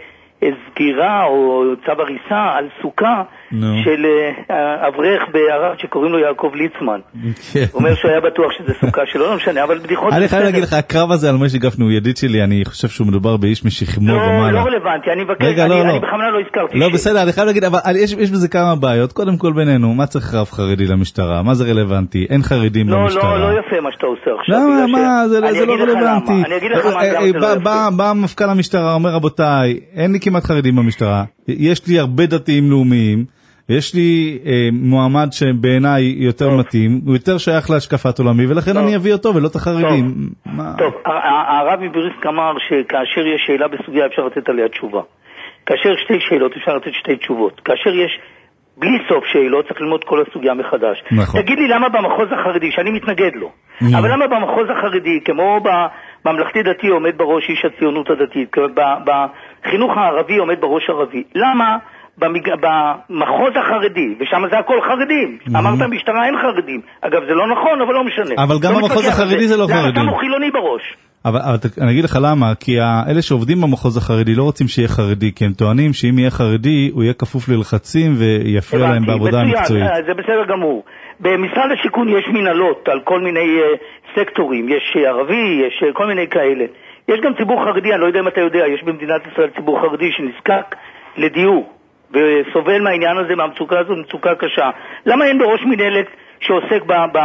סגירה או צו הריסה על סוכה של אברך בערד שקוראים לו יעקב ליצמן. הוא אומר שהיה בטוח שזה סוכה שלו, לא משנה, אבל בדיחות... אני חייב להגיד לך, הקרב הזה על מוישה גפני הוא ידיד שלי, אני חושב שהוא מדובר באיש משכמו ומעלה. לא, לא רלוונטי, אני מבקש, אני בכוונה לא הזכרתי. לא, בסדר, אני חייב להגיד, אבל יש בזה כמה בעיות. קודם כל בינינו, מה צריך רב חרידי למשטרה? מה זה רלוונטי? אין חרדים במשטרה. לא, לא יפה מה שאתה עושה עכשיו. לא, מה, זה לא רלוונטי. אני אגיד לך מה, בא מפכ"ל המשטרה, אומר רבותיי, אין לי כמעט חרדים במשטרה. יש לי הרבה דתיים לאומיים, יש לי אה, מועמד שבעיניי יותר טוב. מתאים, הוא יותר שייך להשקפת עולמי, ולכן טוב. אני אביא אותו ולא את החרדים. טוב, מה... טוב. הרב מבריסק אמר שכאשר יש שאלה בסוגיה אפשר לתת עליה תשובה. כאשר שתי שאלות אפשר לתת שתי תשובות. כאשר יש בלי סוף שאלות צריך ללמוד כל הסוגיה מחדש. נכון. תגיד לי למה במחוז החרדי, שאני מתנגד לו, נכון. אבל למה במחוז החרדי, כמו בממלכתי דתי עומד בראש איש הציונות הדתית, בחינוך הערבי עומד בראש ערבי, למה במג... במחוז החרדי, ושם זה הכל חרדים. Mm-hmm. אמרת משטרה אין חרדים. אגב, זה לא נכון, אבל לא משנה. אבל גם לא במחוז החרדי זה לא חרדים. למה שמו חילוני בראש? אבל, אבל אני אגיד לך למה, כי אלה שעובדים במחוז החרדי לא רוצים שיהיה חרדי, כי הם טוענים שאם יהיה חרדי, הוא יהיה כפוף ללחצים ויפריע להם בעבודה המקצועית. זה בסדר גמור. במשרד השיכון יש מנהלות על כל מיני uh, סקטורים. יש ערבי, יש uh, כל מיני כאלה. יש גם ציבור חרדי, אני לא יודע אם אתה יודע, יש במדינת ישראל ציבור חרדי שנזקק לדיור. וסובל מהעניין הזה, מהמצוקה הזו, מצוקה קשה. למה אין בראש מנהלת שעוסק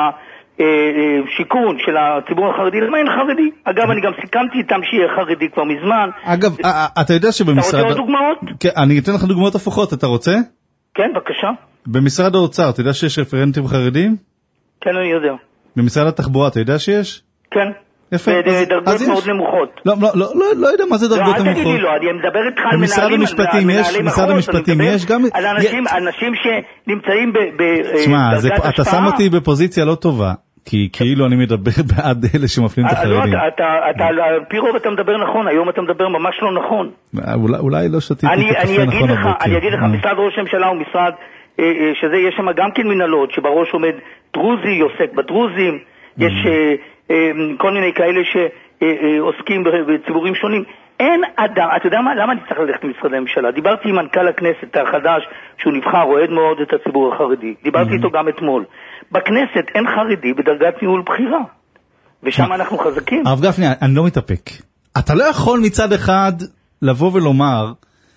בשיקון של הציבור החרדי? למה אין חרדי? אגב, אני גם סיכמתי איתם שיהיה חרדי כבר מזמן. אגב, אתה יודע שבמשרד... אתה רוצה עוד דוגמאות? כן, אני אתן לך דוגמאות הפוכות, אתה רוצה? כן, בבקשה. במשרד האוצר, אתה יודע שיש רפרנטים חרדים? כן, אני יודע. במשרד התחבורה, אתה יודע שיש? כן. יפה. בדרגות מאוד נמוכות. לא, לא, לא, לא יודע מה זה דרגות נמוכות. לא, אל תגידי לו, אני מדבר איתך על במשרד המשפטים יש, במשרד המשפטים יש גם... על אנשים שנמצאים בדרגת השפעה. אתה שם אותי בפוזיציה לא טובה, כי כאילו אני מדבר בעד אלה שמפלים את החרדים. אתה על פי רוב אתה מדבר נכון, היום אתה מדבר ממש לא נכון. אולי לא שתיתי את הקפה נכון הבוקר. אני אגיד לך, משרד ראש הממשלה הוא משרד שזה, יש שם גם כן מנהלות, שבראש עומד דרוזי, עוסק בדרוזים, יש... כל מיני כאלה שעוסקים בציבורים שונים. אין אדם, אתה יודע מה, למה אני צריך ללכת למשרדי הממשלה? דיברתי עם מנכ"ל הכנסת החדש, שהוא נבחר, אוהד מאוד את הציבור החרדי. דיברתי איתו גם אתמול. בכנסת אין חרדי בדרגת ניהול בחירה. ושם אנחנו חזקים. הרב גפני, אני לא מתאפק. אתה לא יכול מצד אחד לבוא ולומר,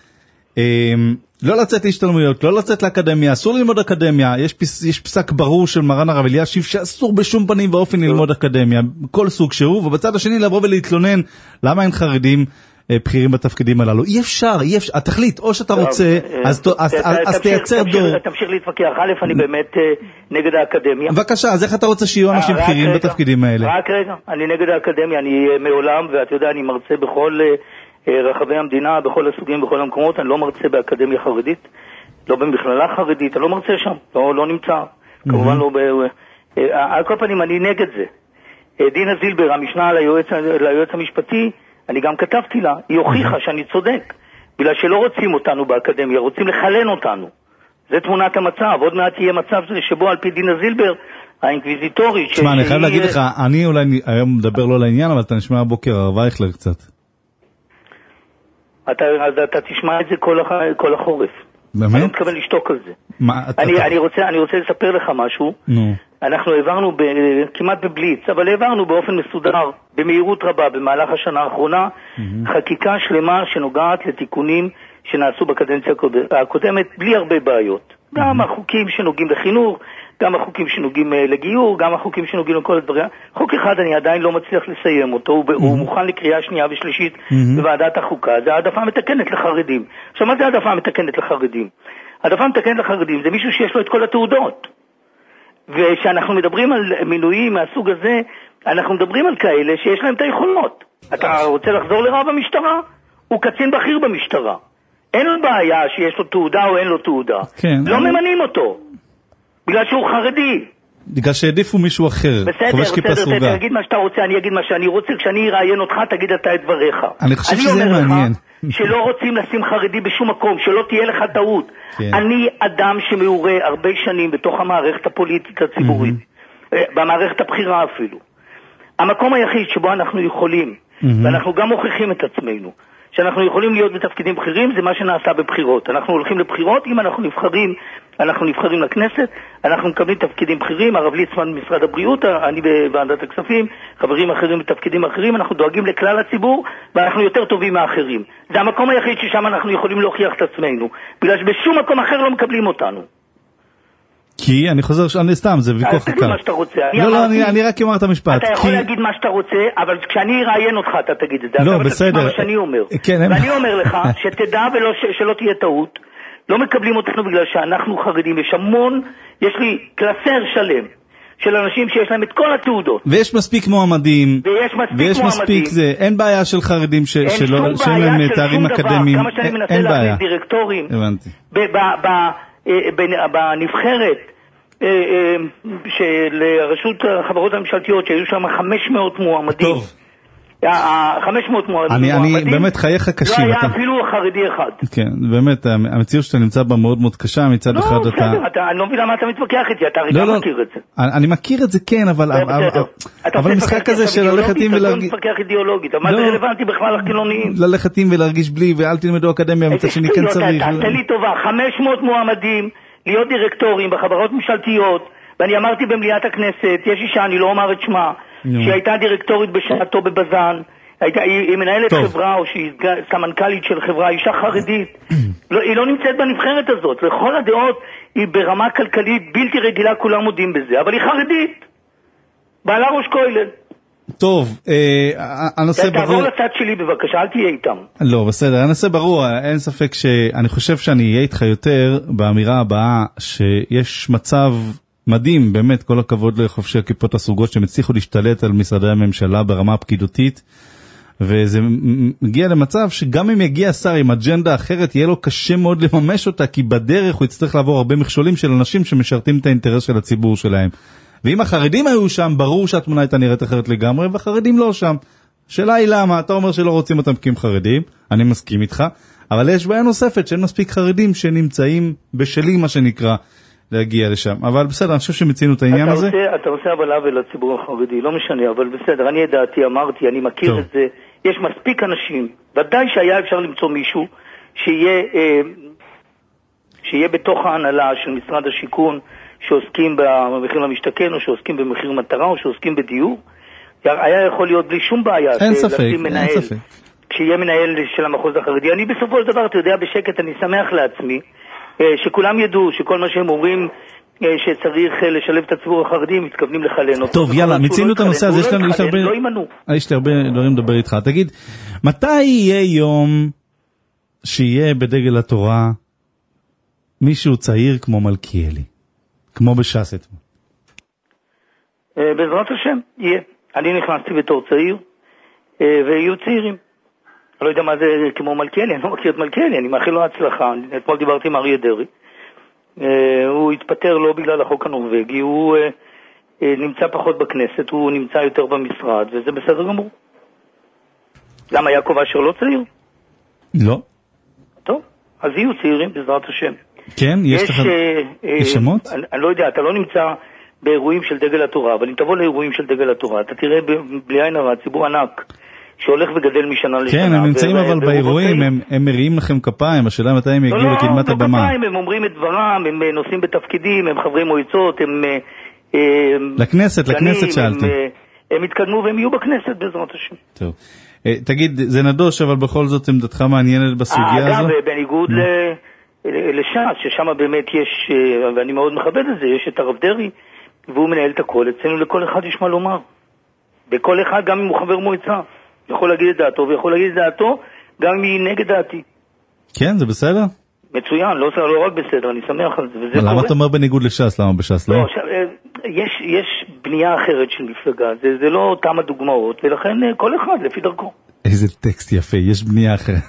לא לצאת להשתלמויות, לא לצאת לאקדמיה, אסור ללמוד אקדמיה, יש, פס, יש פסק ברור של מרן הרב אלישיב שאסור בשום פנים ואופן ללמוד אקדמיה, כל סוג שהוא, ובצד השני לבוא ולהתלונן, למה אין חרדים אה, בכירים בתפקידים הללו? אי אפשר, אי אפשר, התכלית, או שאתה רוצה, אז, אז, אז, אז, אז תייצר דור. תמשיך להתווכח, א', אני באמת אה, נגד האקדמיה. בבקשה, אז איך אתה רוצה שיהיו אנשים בכירים בתפקידים האלה? רק רגע, אני נגד האקדמיה, אני מעולם, ואת יודע, אני מרצה בכל... רחבי המדינה, בכל הסוגים, בכל המקומות. אני לא מרצה באקדמיה חרדית, לא במכללה חרדית, אני לא מרצה שם, לא, לא נמצא. Mm-hmm. כמובן לא ב... על כל פנים, אני נגד זה. דינה זילבר, המשנה ליועץ, ליועץ המשפטי, אני גם כתבתי לה, היא הוכיחה mm-hmm. שאני צודק, בגלל שלא רוצים אותנו באקדמיה, רוצים לחלן אותנו. זה תמונת המצב. עוד מעט יהיה מצב שבו על פי דינה זילבר, האינקוויזיטורית... תשמע, אני חייב להגיד לך, אני אולי היום מדבר לא לעניין, אבל אתה נשמע הבוקר הרב אייכלר קצת. אתה, אז אתה תשמע את זה כל, הח... כל החורף. באמת? אני מתכוון לשתוק על זה. מה, אני, אתה... אני, רוצה, אני רוצה לספר לך משהו. נו. אנחנו העברנו ב... כמעט בבליץ, אבל העברנו באופן מסודר, במהירות רבה, במהלך השנה האחרונה, mm-hmm. חקיקה שלמה שנוגעת לתיקונים שנעשו בקדנציה הקודמת, בלי הרבה בעיות. Mm-hmm. גם החוקים שנוגעים לחינוך, גם החוקים שנוגעים לגיור, גם החוקים שנוגעים לכל הדברים. חוק אחד אני עדיין לא מצליח לסיים אותו, הוא, mm-hmm. הוא מוכן לקריאה שנייה ושלישית mm-hmm. בוועדת החוקה. זה העדפה מתקנת לחרדים. עכשיו, מה זה העדפה מתקנת לחרדים? העדפה מתקנת לחרדים זה מישהו שיש לו את כל התעודות. וכשאנחנו מדברים על מינויים מהסוג הזה, אנחנו מדברים על כאלה שיש להם את היכולות. אתה רוצה לחזור לרב המשטרה? הוא קצין בכיר במשטרה. אין לו בעיה שיש לו תעודה או אין לו תעודה. כן, לא אני... ממנים אותו. בגלל שהוא חרדי. בגלל שהעדיפו מישהו אחר. בסדר, בסדר, תגיד מה שאתה רוצה, אני אגיד מה שאני רוצה. כשאני אראיין אותך, תגיד אתה את דבריך. אני חושב שזה מעניין. שלא רוצים לשים חרדי בשום מקום, שלא תהיה לך טעות. אני אדם שמעורה הרבה שנים בתוך המערכת הפוליטית הציבורית, במערכת הבחירה אפילו. המקום היחיד שבו אנחנו יכולים, ואנחנו גם מוכיחים את עצמנו, שאנחנו יכולים להיות בתפקידים בכירים, זה מה שנעשה בבחירות. אנחנו הולכים לבחירות, אם אנחנו נבחרים, אנחנו נבחרים לכנסת, אנחנו מקבלים תפקידים בכירים, הרב ליצמן במשרד הבריאות, אני בוועדת הכספים, חברים אחרים בתפקידים אחרים, אנחנו דואגים לכלל הציבור, ואנחנו יותר טובים מאחרים. זה המקום היחיד ששם אנחנו יכולים להוכיח את עצמנו, בגלל שבשום מקום אחר לא מקבלים אותנו. כי אני חוזר, אני סתם, זה ויכוח קר. תגיד מה שאתה רוצה. לא, לא, אני רק אמר את המשפט. אתה יכול להגיד מה שאתה רוצה, אבל כשאני אראיין אותך אתה תגיד את זה. לא, בסדר. מה שאני אומר. ואני אומר לך, שתדע שלא תהיה טעות, לא מקבלים אותנו בגלל שאנחנו חרדים. יש המון, יש לי קלסר שלם של אנשים שיש להם את כל התעודות. ויש מספיק מועמדים. ויש מספיק ויש מספיק זה. אין בעיה של חרדים שאין להם תארים אקדמיים. כמה שאני מנסה להביא דירקטורים. הבנתי. בנבחרת של רשות החברות הממשלתיות שהיו שם חמש מאות מועמדים. טוב. חמש מאות מועמדים. אני באמת חייך קשים. לא היה אפילו חרדי אחד. כן, באמת, המציאות שאתה נמצא בה מאוד מאוד קשה, מצד אחד אתה... לא, בסדר, אני לא מבין למה אתה מתווכח איתי, אתה הרי גם מכיר את זה. אני מכיר את זה, כן, אבל... אבל המשחק הזה של ללכת עם ולהרגיש... אתה לא מתווכח אידיאולוגית, אבל זה רלוונטי בכלל לחילוניים. ללכת עם ולהרגיש בלי, ואל תלמדו אקדמיה, מצד שני כן צריך. תן לי טובה, חמש מאות מועמדים להיות דירקטורים בחברות ממשלתיות, ואני אמרתי במליאת הכנסת, יש אישה, אני לא אומר את שמה, שהייתה דירקטורית בשעתו בבזן, היא מנהלת חברה או שהיא סמנכ"לית של חברה, אישה חרדית, היא לא נמצאת בנבחרת הזאת, לכל הדעות היא ברמה כלכלית בלתי רגילה, כולם מודים בזה, אבל היא חרדית, בעלה ראש כולל. טוב, הנושא ברור. תעבור לצד שלי בבקשה, אל תהיה איתם. לא, בסדר, הנושא ברור, אין ספק שאני חושב שאני אהיה איתך יותר באמירה הבאה, שיש מצב מדהים, באמת, כל הכבוד לחופשי הכיפות הסרוגות שהם הצליחו להשתלט על משרדי הממשלה ברמה הפקידותית, וזה מגיע למצב שגם אם יגיע שר עם אג'נדה אחרת, יהיה לו קשה מאוד לממש אותה, כי בדרך הוא יצטרך לעבור הרבה מכשולים של אנשים שמשרתים את האינטרס של הציבור שלהם. ואם החרדים היו שם, ברור שהתמונה הייתה נראית אחרת לגמרי, והחרדים לא שם. השאלה היא למה, אתה אומר שלא רוצים אותם כי הם חרדים, אני מסכים איתך, אבל יש בעיה נוספת שאין מספיק חרדים שנמצאים בשלי, מה שנקרא, להגיע לשם. אבל בסדר, אני חושב שמצינו את העניין הזה. אתה עושה אבל עוול לציבור החרדי, לא משנה, אבל בסדר, אני ידעתי, אמרתי, אני מכיר את זה, יש מספיק אנשים, ודאי שהיה אפשר למצוא מישהו שיהיה, שיהיה בתוך ההנהלה של משרד השיכון, שעוסקים במחיר למשתכן, או שעוסקים במחיר מטרה, או שעוסקים בדיור, היה יכול להיות בלי שום בעיה. אין ספק, אין ספק. כשיהיה מנהל של המחוז החרדי. אני בסופו של דבר, אתה יודע, בשקט, אני שמח לעצמי, שכולם ידעו שכל מה שהם אומרים שצריך לשלב את הציבור החרדי, מתכוונים לחלן אותו. טוב, יאללה, מצינו את הנושא הזה, יש לנו הרבה... לא יימנו. יש לי הרבה דברים לדבר איתך. תגיד, מתי יהיה יום שיהיה בדגל התורה מישהו צעיר כמו מלכיאלי? כמו בש"ס אתמול. בעזרת השם, יהיה. אני נכנסתי בתור צעיר, ויהיו צעירים. אני לא יודע מה זה כמו מלכיאלי, אני לא מכיר את מלכיאלי, אני מאחל לו הצלחה. אתמול דיברתי עם אריה דרעי. הוא התפטר לא בגלל החוק הנורווגי, הוא נמצא פחות בכנסת, הוא נמצא יותר במשרד, וזה בסדר גמור. למה יעקב אשר לא צעיר? לא. טוב, אז יהיו צעירים בעזרת השם. כן, יש לך... יש שמות? אני לא יודע, אתה לא נמצא באירועים של דגל התורה, אבל אם תבוא לאירועים של דגל התורה, אתה תראה בלי עין הרע, ציבור ענק, שהולך וגדל משנה לשנה. כן, הם נמצאים אבל באירועים, הם מריעים לכם כפיים, השאלה מתי הם יגיעו לקדמת הבמה. לא, לא כפיים, הם אומרים את דברם, הם נושאים בתפקידים, הם חברי מועצות, הם... לכנסת, לכנסת שאלתי. הם התקדמו והם יהיו בכנסת בעזרת השם. טוב. תגיד, זה נדוש, אבל בכל זאת עמדתך מעניינת בסוגיה הזו? אגב, בניגוד לש"ס, ששם באמת יש, ואני מאוד מכבד את זה, יש את הרב דרעי, והוא מנהל את הכל. אצלנו לכל אחד יש מה לומר. בכל אחד, גם אם הוא חבר מועצה, יכול להגיד את דעתו, ויכול להגיד את דעתו, גם אם היא נגד דעתי. כן, זה בסדר? מצוין, לא, לא רק בסדר, אני שמח על זה. וזה למה קורה. אתה אומר בניגוד לש"ס? למה בש"ס לא? לא, עכשיו, יש, יש בנייה אחרת של מפלגה, זה, זה לא אותם הדוגמאות, ולכן כל אחד לפי דרכו. איזה טקסט יפה, יש בנייה אחרת.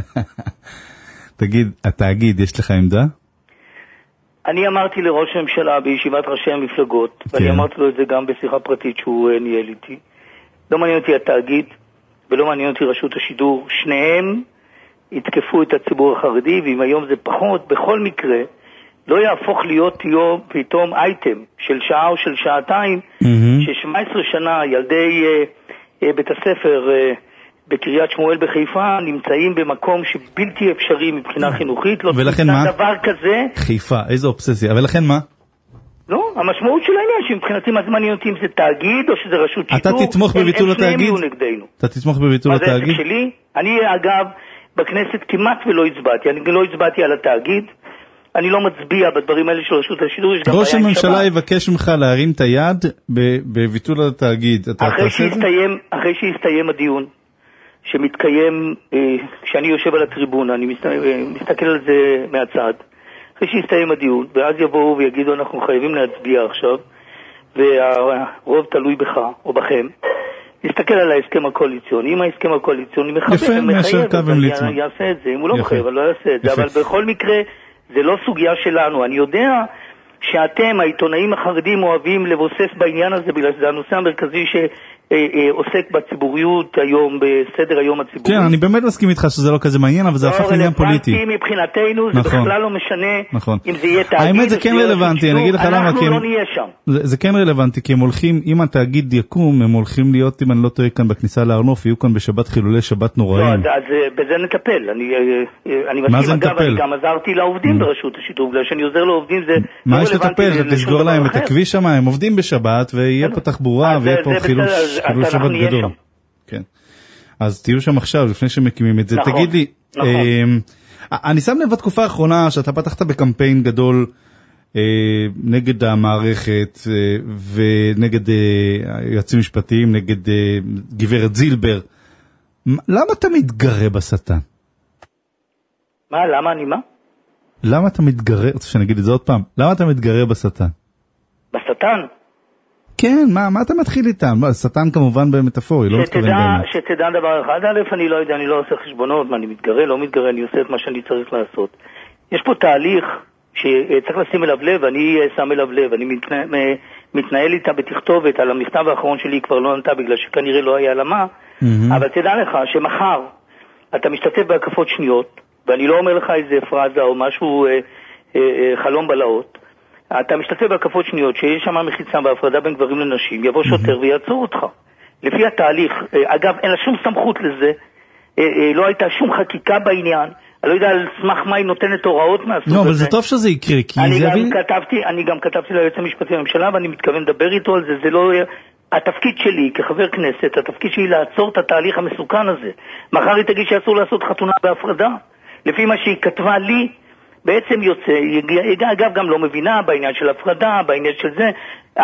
תגיד, התאגיד, יש לך עמדה? אני אמרתי לראש הממשלה בישיבת ראשי המפלגות, כן. ואני אמרתי לו את זה גם בשיחה פרטית שהוא ניהל איתי. לא מעניין אותי התאגיד, ולא מעניין אותי רשות השידור. שניהם יתקפו את הציבור החרדי, ואם היום זה פחות, בכל מקרה, לא יהפוך להיות יום פתאום אייטם של שעה או של שעתיים, ש-שבע עשרה שנה ילדי uh, uh, בית הספר uh, בקריית שמואל בחיפה נמצאים במקום שבלתי אפשרי מבחינה חינוכית, לא ולכן מה? דבר כזה. חיפה, איזו אובססיה, ולכן מה? לא, המשמעות של העניין שמבחינתי מה זמן יונתים זה תאגיד או שזה רשות שיטור. אתה תתמוך בביטול התאגיד? אתה תתמוך בביטול התאגיד? מה זה שלי? אני אגב בכנסת כמעט ולא הצבעתי, אני לא הצבעתי על התאגיד, אני לא מצביע בדברים האלה של רשות השידור. ראש הממשלה יבקש ממך להרים את היד בביטול התאגיד, אתה תעשה את זה? אחרי שיסתיים הדיון שמתקיים, כשאני יושב על הטריבונה, אני מסתכל על זה מהצד, אחרי שיסתיים הדיון, ואז יבואו ויגידו אנחנו חייבים להצביע עכשיו, והרוב תלוי בך או בכם, נסתכל על ההסכם הקואליציוני, אם ההסכם הקואליציוני מחייב, אני אעשה את זה, אם הוא לא מחייב, אני לא אעשה את זה, אבל בכל מקרה, זה לא סוגיה שלנו. אני יודע שאתם, העיתונאים החרדים, אוהבים לבוסס בעניין הזה, בגלל שזה הנושא המרכזי שעוסק בציבוריות היום, בסדר היום הציבורי. כן, אני באמת מסכים איתך שזה לא כזה מעניין, אבל זה הפך לעניין פוליטי. לא רלוונטי מבחינתנו, זה בכלל לא משנה אם זה יהיה תאגיד. האמת זה כן רלוונטי, אני אגיד לך למה, אנחנו לא נהיה שם. זה כן רלוונטי, כי הם הולכים, אם התאגיד יקום, הם הולכים להיות, אם אני לא טועה כאן בכניסה לארנוף, יהיו כאן בשבת חילולי שבת נוראים. לא, אז בזה נטפל. אני מסכים, אגב, אני גם עזרתי לעובדים ברשות השידור, בגלל שאני עוזר לעובדים, זה מה יש לטפל? זה תסגור להם את הכביש שם, הם עובדים בשבת, ויהיה פה תחבורה, ויהיה פה חילול שבת גדול. כן. אז תהיו שם עכשיו, לפני שמקימים את זה. תגיד לי, אני שם לב בתקופה האחרונה, שאתה פתחת בקמפיין גדול, נגד המערכת, ונגד יועצים משפטיים, נגד גברת זילבר. למה אתה מתגרה בשטן? מה? למה אני מה? למה אתה מתגרה, רוצה שנגיד את זה עוד פעם, למה אתה מתגרה בשטן? בשטן? כן, מה, מה אתה מתחיל איתם? שטן כמובן במטאפורי, לא מתכוון באמת. שתדע דבר אחד, א', אני לא יודע, אני לא עושה חשבונות, מה אני מתגרה, לא מתגרה, אני עושה את מה שאני צריך לעשות. יש פה תהליך שצריך לשים אליו לב, אני שם אליו לב, אני מתנהל, מתנהל איתה בתכתובת, על המכתב האחרון שלי כבר לא ענתה, בגלל שכנראה לא היה למה, mm-hmm. אבל תדע לך שמחר אתה משתתף בהקפות שניות, ואני לא אומר לך איזה פרזה או משהו, אה, אה, אה, חלום בלהות, אתה משתתף בהקפות שניות שיש שם מחיצה בהפרדה בין גברים לנשים, יבוא שוטר ויעצור אותך. לפי התהליך, אגב, אין לה שום סמכות לזה, לא הייתה שום חקיקה בעניין, אני לא יודע על סמך מה היא נותנת הוראות מהסוג הזה. לא, אבל זה טוב שזה יקרה, כי זה... אני גם כתבתי ליועץ המשפטי לממשלה, ואני מתכוון לדבר איתו על זה, זה לא... התפקיד שלי כחבר כנסת, התפקיד שלי לעצור את התהליך המסוכן הזה. מחר היא תגיד שאסור לעשות חתונה בהפרדה. לפי מה שהיא כתבה לי, בעצם יוצא, היא אגב גם לא מבינה בעניין של הפרדה, בעניין של זה,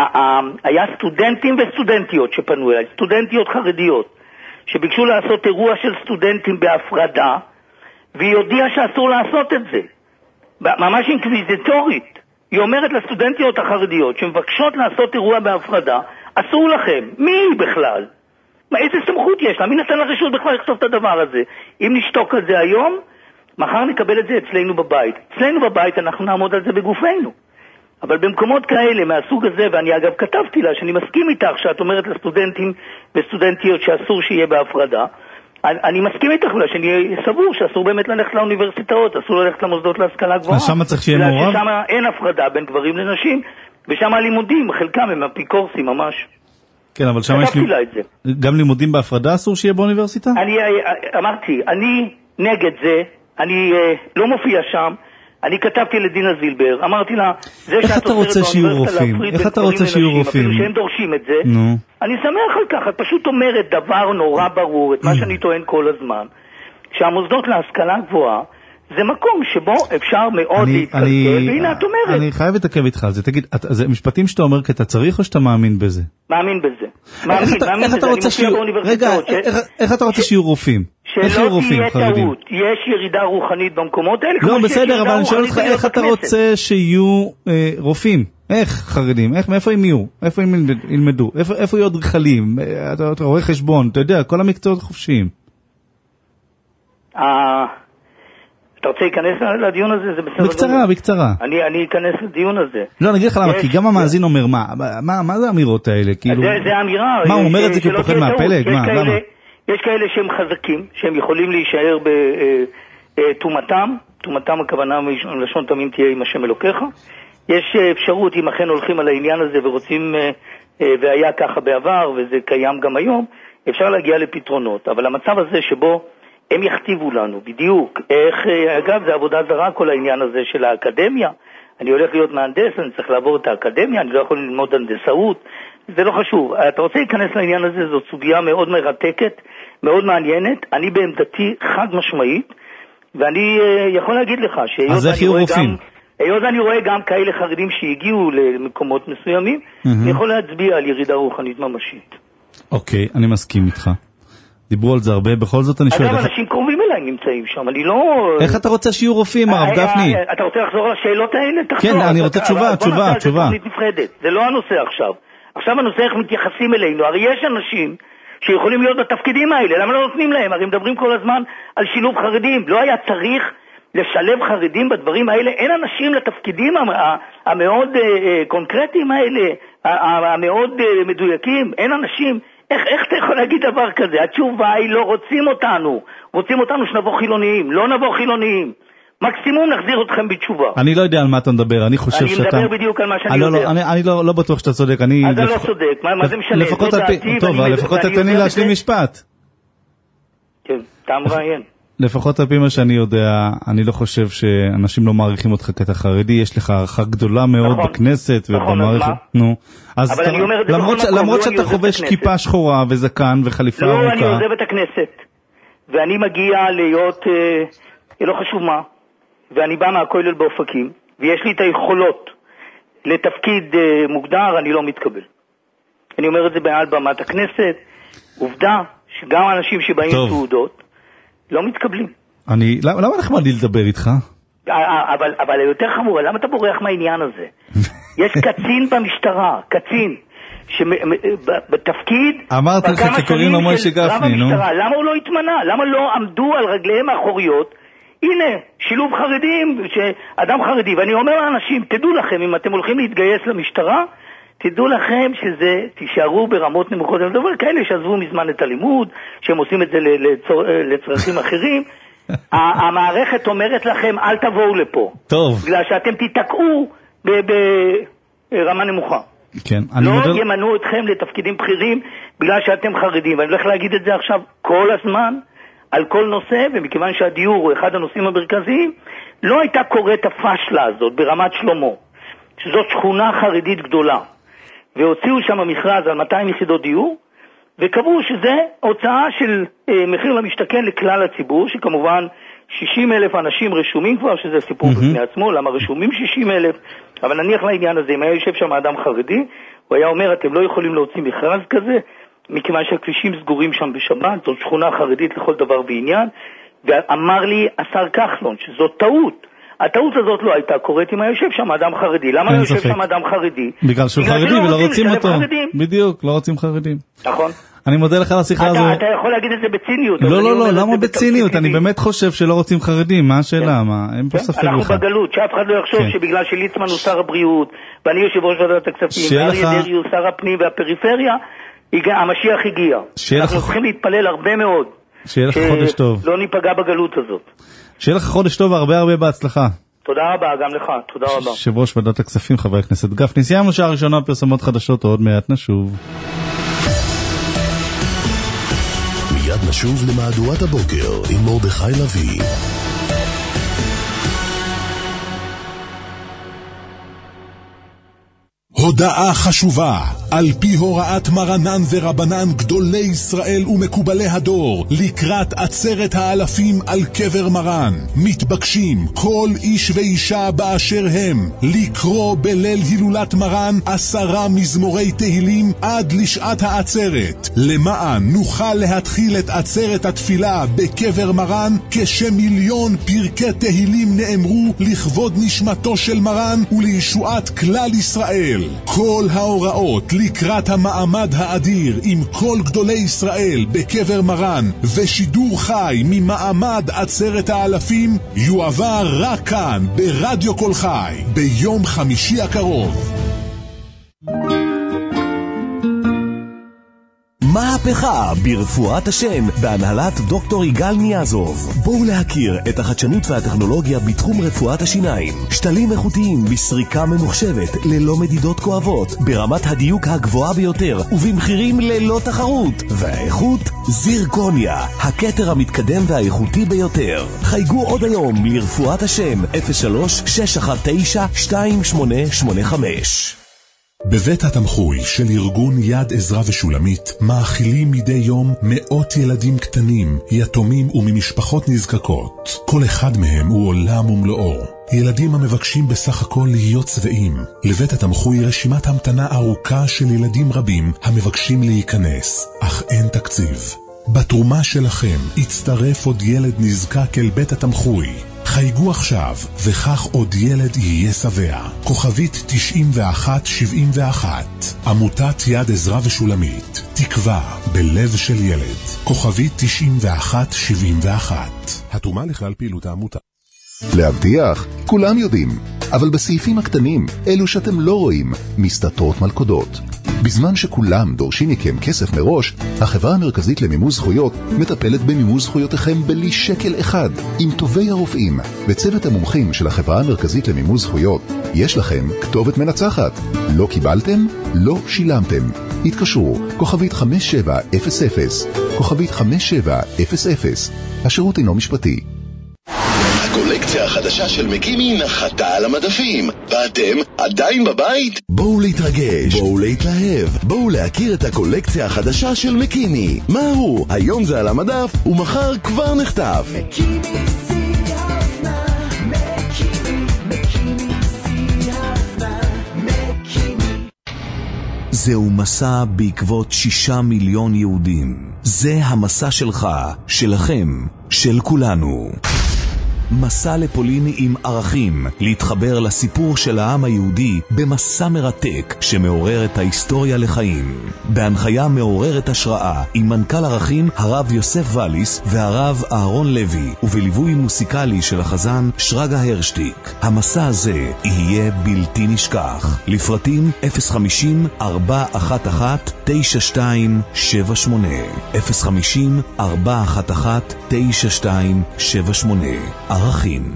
היה סטודנטים וסטודנטיות שפנו אליי, סטודנטיות חרדיות, שביקשו לעשות אירוע של סטודנטים בהפרדה, והיא הודיעה שאסור לעשות את זה. ממש אינקוויזיטורית. היא אומרת לסטודנטיות החרדיות שמבקשות לעשות אירוע בהפרדה, אסור לכם. מי בכלל? מה, איזה סמכות יש לה? מי נתן לרשות בכלל לכתוב את הדבר הזה? אם נשתוק על זה היום, מחר נקבל את זה אצלנו בבית. אצלנו בבית אנחנו נעמוד על זה בגופנו. אבל במקומות כאלה מהסוג הזה, ואני אגב כתבתי לה שאני מסכים איתך שאת אומרת לסטודנטים וסטודנטיות שאסור שיהיה בהפרדה, אני מסכים איתך אולי שאני סבור שאסור באמת ללכת לאוניברסיטאות, אסור ללכת למוסדות להשכלה גבוהה. אז שמה צריך שיהיה מעורב? ששם אין הפרדה בין גברים לנשים, ושם הלימודים, חלקם הם אפיקורסים ממש. כן, אבל שם יש לי... גם לימודים בהפרדה אסור שיהיה באוניברסיטה? אני אמרתי, אני נגד זה, אני לא מופיע שם, אני כתבתי לדינה זילבר, אמרתי לה, זה שאת עוזרת באוניברסיטה להפריד בין גברים לנשים, אפילו שהם דורשים את זה, אני שמח על כך, את פשוט אומרת דבר נורא ברור, את מה שאני טוען כל הזמן, שהמוסדות להשכלה גבוהה, זה מקום שבו אפשר מאוד להתקלקל, והנה את אומרת. אני חייב לתקב איתך על זה, תגיד, זה משפטים שאתה אומר כי אתה צריך או שאתה מאמין בזה? מאמין בזה. מאמין בזה, אני מופיע באוניברסיטאות. איך אתה רוצה שיהיו רופאים? שלא תהיה טעות, יש ירידה רוחנית במקומות האלה. לא, בסדר, אבל אני שואל אותך איך אתה רוצה שיהיו רופאים? איך חרדים? מאיפה הם יהיו? איפה הם ילמדו? איפה יהיו אדריכלים? אתה רואה חשבון, אתה יודע, כל המקצועות חופשיים. אה... אתה רוצה להיכנס לדיון הזה? זה בסדר. בקצרה, בקצרה. אני, אני אכנס לדיון הזה. לא, אני אגיד לך למה, כי גם המאזין אומר, מה, מה, מה זה האמירות האלה? כאילו, זה, זה אמירה. מה, הוא אומר את זה כי הוא פוחד מהפלג? מה, למה? יש כאלה שהם חזקים, שהם יכולים להישאר תומתם, תומתם הכוונה לשון תמים תהיה עם השם אלוקיך. יש אפשרות, אם אכן הולכים על העניין הזה ורוצים, והיה ככה בעבר וזה קיים גם היום, אפשר להגיע לפתרונות. אבל המצב הזה שבו הם יכתיבו לנו בדיוק איך, אגב זה עבודה זרה כל העניין הזה של האקדמיה, אני הולך להיות מהנדס, אני צריך לעבור את האקדמיה, אני לא יכול ללמוד הנדסאות, זה לא חשוב. אתה רוצה להיכנס לעניין הזה, זאת סוגיה מאוד מרתקת, מאוד מעניינת, אני בעמדתי חד משמעית, ואני יכול להגיד לך אז איך יהיו רופאים? היות אני רואה גם כאלה חרדים שהגיעו למקומות מסוימים, אני יכול להצביע על ירידה רוחנית ממשית. אוקיי, אני מסכים איתך. דיברו על זה הרבה, בכל זאת אני שואל... אגב, אנשים קרובים אליי נמצאים שם, אני לא... איך אתה רוצה שיהיו רופאים, הרב גפני? אתה רוצה לחזור על השאלות האלה? כן, אני רוצה תשובה, תשובה, תשובה. זה לא הנושא עכשיו. עכשיו הנושא איך מתייחסים אלינו. הרי יש אנשים שיכולים להיות בתפקידים האלה, למה לא נותנים להם? הרי מדברים כל הזמן על שילוב חרדים. לא היה צריך לשלב חרדים בדברים האלה. אין אנשים לתפקידים המאוד קונקרטיים האלה, המאוד מדויקים. אין אנשים... איך, איך אתה יכול להגיד דבר כזה? התשובה היא לא רוצים אותנו. רוצים אותנו שנבוא חילוניים. לא נבוא חילוניים. מקסימום נחזיר אתכם בתשובה. אני לא יודע על מה אתה מדבר. אני חושב אני שאתה... אני מדבר בדיוק על מה שאני אני יודע. לא, אני, אני לא, לא בטוח שאתה צודק. אני אתה לפ... לא צודק. מה, מה זה משנה? לפחות על פי... טוב, לפחות תתן לי להשלים משפט. כן, אתה מראיין. לפחות על פי מה שאני יודע, אני לא חושב שאנשים לא מעריכים אותך כתה חרדי, יש לך הערכה גדולה מאוד נכון, בכנסת נכון, ובמערכת. נו. אז אבל אתה, אני אומר את זה למרות, בכל מקום, למרות לא שאתה חובש כיפה שחורה וזקן וחליפה לא, ארוכה. לא, אני עוזב את הכנסת. ואני מגיע להיות, אה, לא חשוב מה, ואני בא מהכולל באופקים, ויש לי את היכולות לתפקיד אה, מוגדר, אני לא מתקבל. אני אומר את זה מעל במת הכנסת. עובדה שגם אנשים שבאים עם תעודות, לא מתקבלים. אני, למה, למה נחמד לי לדבר איתך? אבל, אבל יותר חמור, למה אתה בורח מהעניין הזה? יש קצין במשטרה, קצין, שבתפקיד... אמרת לך שקוראים לו מוישה גפני, נו. למה הוא לא התמנה? למה לא עמדו על רגליהם האחוריות? הנה, שילוב חרדים, אדם חרדי, ואני אומר לאנשים, תדעו לכם, אם אתם הולכים להתגייס למשטרה, תדעו לכם שזה, תישארו ברמות נמוכות. אני מדבר כאלה שעזבו מזמן את הלימוד, שהם עושים את זה לצרכים אחרים. המערכת אומרת לכם, אל תבואו לפה. טוב. בגלל שאתם תתקעו ברמה נמוכה. כן. לא ימנו אתכם לתפקידים בכירים בגלל שאתם חרדים. ואני הולך להגיד את זה עכשיו כל הזמן, על כל נושא, ומכיוון שהדיור הוא אחד הנושאים המרכזיים, לא הייתה קוראת הפשלה הזאת ברמת שלמה, שזאת שכונה חרדית גדולה. והוציאו שם מכרז על מאתיים יחידות דיור, וקבעו שזה הוצאה של אה, מחיר למשתכן לכלל הציבור, שכמובן שישים אלף אנשים רשומים כבר, שזה סיפור mm-hmm. בפני עצמו, למה רשומים שישים אלף, אבל נניח לעניין הזה, אם היה יושב שם אדם חרדי, הוא היה אומר, אתם לא יכולים להוציא מכרז כזה, מכיוון שהכבישים סגורים שם בשבת, זאת שכונה חרדית לכל דבר בעניין, ואמר לי השר כחלון, שזאת טעות, הטעות הזאת לא הייתה קורית אם היה יושב שם אדם חרדי. למה לא יושב שם אדם חרדי? בגלל שהוא חרדי ולא רוצים אותו. בדיוק, לא רוצים חרדים. נכון. אני מודה לך על השיחה הזו. אתה יכול להגיד את זה בציניות. לא, לא, לא, למה בציניות? אני באמת חושב שלא רוצים חרדים. מה השאלה? מה? אין פה ספק אנחנו בכלל. בגלות, שאף אחד לא יחשוב שבגלל שליצמן הוא שר הבריאות, ואני יושב ראש ועדת הכספים, ואריה דרעי הוא שר הפנים והפריפריה, המשיח הגיע. אנחנו צריכים להתפלל הרבה מאוד. שיהיה לך חודש טוב. לא ניפגע בגלות הזאת. שיהיה לך חודש טוב והרבה הרבה בהצלחה. תודה רבה, גם לך, תודה רבה. יושב ראש ועדת הכספים, חבר הכנסת גפני. סיימנו שעה ראשונה, פרסומות חדשות, עוד מעט נשוב. מיד נשוב למהדורת הבוקר עם מרדכי לוי. הודעה חשובה, על פי הוראת מרנן ורבנן גדולי ישראל ומקובלי הדור, לקראת עצרת האלפים על קבר מרן, מתבקשים כל איש ואישה באשר הם, לקרוא בליל הילולת מרן עשרה מזמורי תהילים עד לשעת העצרת, למען נוכל להתחיל את עצרת התפילה בקבר מרן, כשמיליון פרקי תהילים נאמרו לכבוד נשמתו של מרן ולישועת כלל ישראל. כל ההוראות לקראת המעמד האדיר עם כל גדולי ישראל בקבר מרן ושידור חי ממעמד עצרת האלפים יועבר רק כאן ברדיו כל חי ביום חמישי הקרוב. מהפכה ברפואת השן בהנהלת דוקטור יגאל ניאזוב. בואו להכיר את החדשנות והטכנולוגיה בתחום רפואת השיניים. שתלים איכותיים בסריקה ממוחשבת ללא מדידות כואבות, ברמת הדיוק הגבוהה ביותר ובמחירים ללא תחרות. והאיכות זירקוניה, הכתר המתקדם והאיכותי ביותר. חייגו עוד היום לרפואת השן אפס שלוש שש אחת תשע שתיים שמונה שמונה חמש. בבית התמחוי של ארגון יד עזרא ושולמית מאכילים מדי יום מאות ילדים קטנים, יתומים וממשפחות נזקקות. כל אחד מהם הוא עולם ומלואו. ילדים המבקשים בסך הכל להיות צבעים. לבית התמחוי רשימת המתנה ארוכה של ילדים רבים המבקשים להיכנס, אך אין תקציב. בתרומה שלכם יצטרף עוד ילד נזקק אל בית התמחוי. חייגו עכשיו, וכך עוד ילד יהיה שבע. כוכבית תשעים ואחת שבעים ואחת. עמותת יד עזרא ושולמית. תקווה בלב של ילד. כוכבית תשעים ואחת שבעים ואחת. התרומה לכלל פעילות העמותה. להבטיח, כולם יודעים, אבל בסעיפים הקטנים, אלו שאתם לא רואים, מסתתרות מלכודות. בזמן שכולם דורשים מכם כסף מראש, החברה המרכזית למימוש זכויות מטפלת במימוש זכויותיכם בלי שקל אחד. עם טובי הרופאים וצוות המומחים של החברה המרכזית למימוש זכויות, יש לכם כתובת מנצחת. לא קיבלתם? לא שילמתם. התקשרו, כוכבית חמש שבע אפס אפס, כוכבית חמש שבע אפס אפס. השירות אינו משפטי. הקולקציה החדשה של מקימי נחתה על המדפים, ואתם עדיין בבית? בואו להתרגש, בואו להתלהב, בואו להכיר את הקולקציה החדשה של מקימי. מה הוא? היום זה על המדף ומחר כבר נחטף. מקימי שיא האופנה, מקימי, מקימי שיא האופנה, מקימי. זהו מסע בעקבות שישה מיליון יהודים. זה המסע שלך, שלכם, של כולנו. מסע לפולין עם ערכים, להתחבר לסיפור של העם היהודי במסע מרתק שמעורר את ההיסטוריה לחיים. בהנחיה מעוררת השראה עם מנכ"ל ערכים הרב יוסף וליס והרב אהרון לוי, ובליווי מוסיקלי של החזן שרגא הרשטיק. המסע הזה יהיה בלתי נשכח. לפרטים אפס חמישים ארבע אחת אחת תשע שתיים שבע שמונה אפס חמישים ארבע אחת אחת תשע שתיים שבע שמונה. ערכים.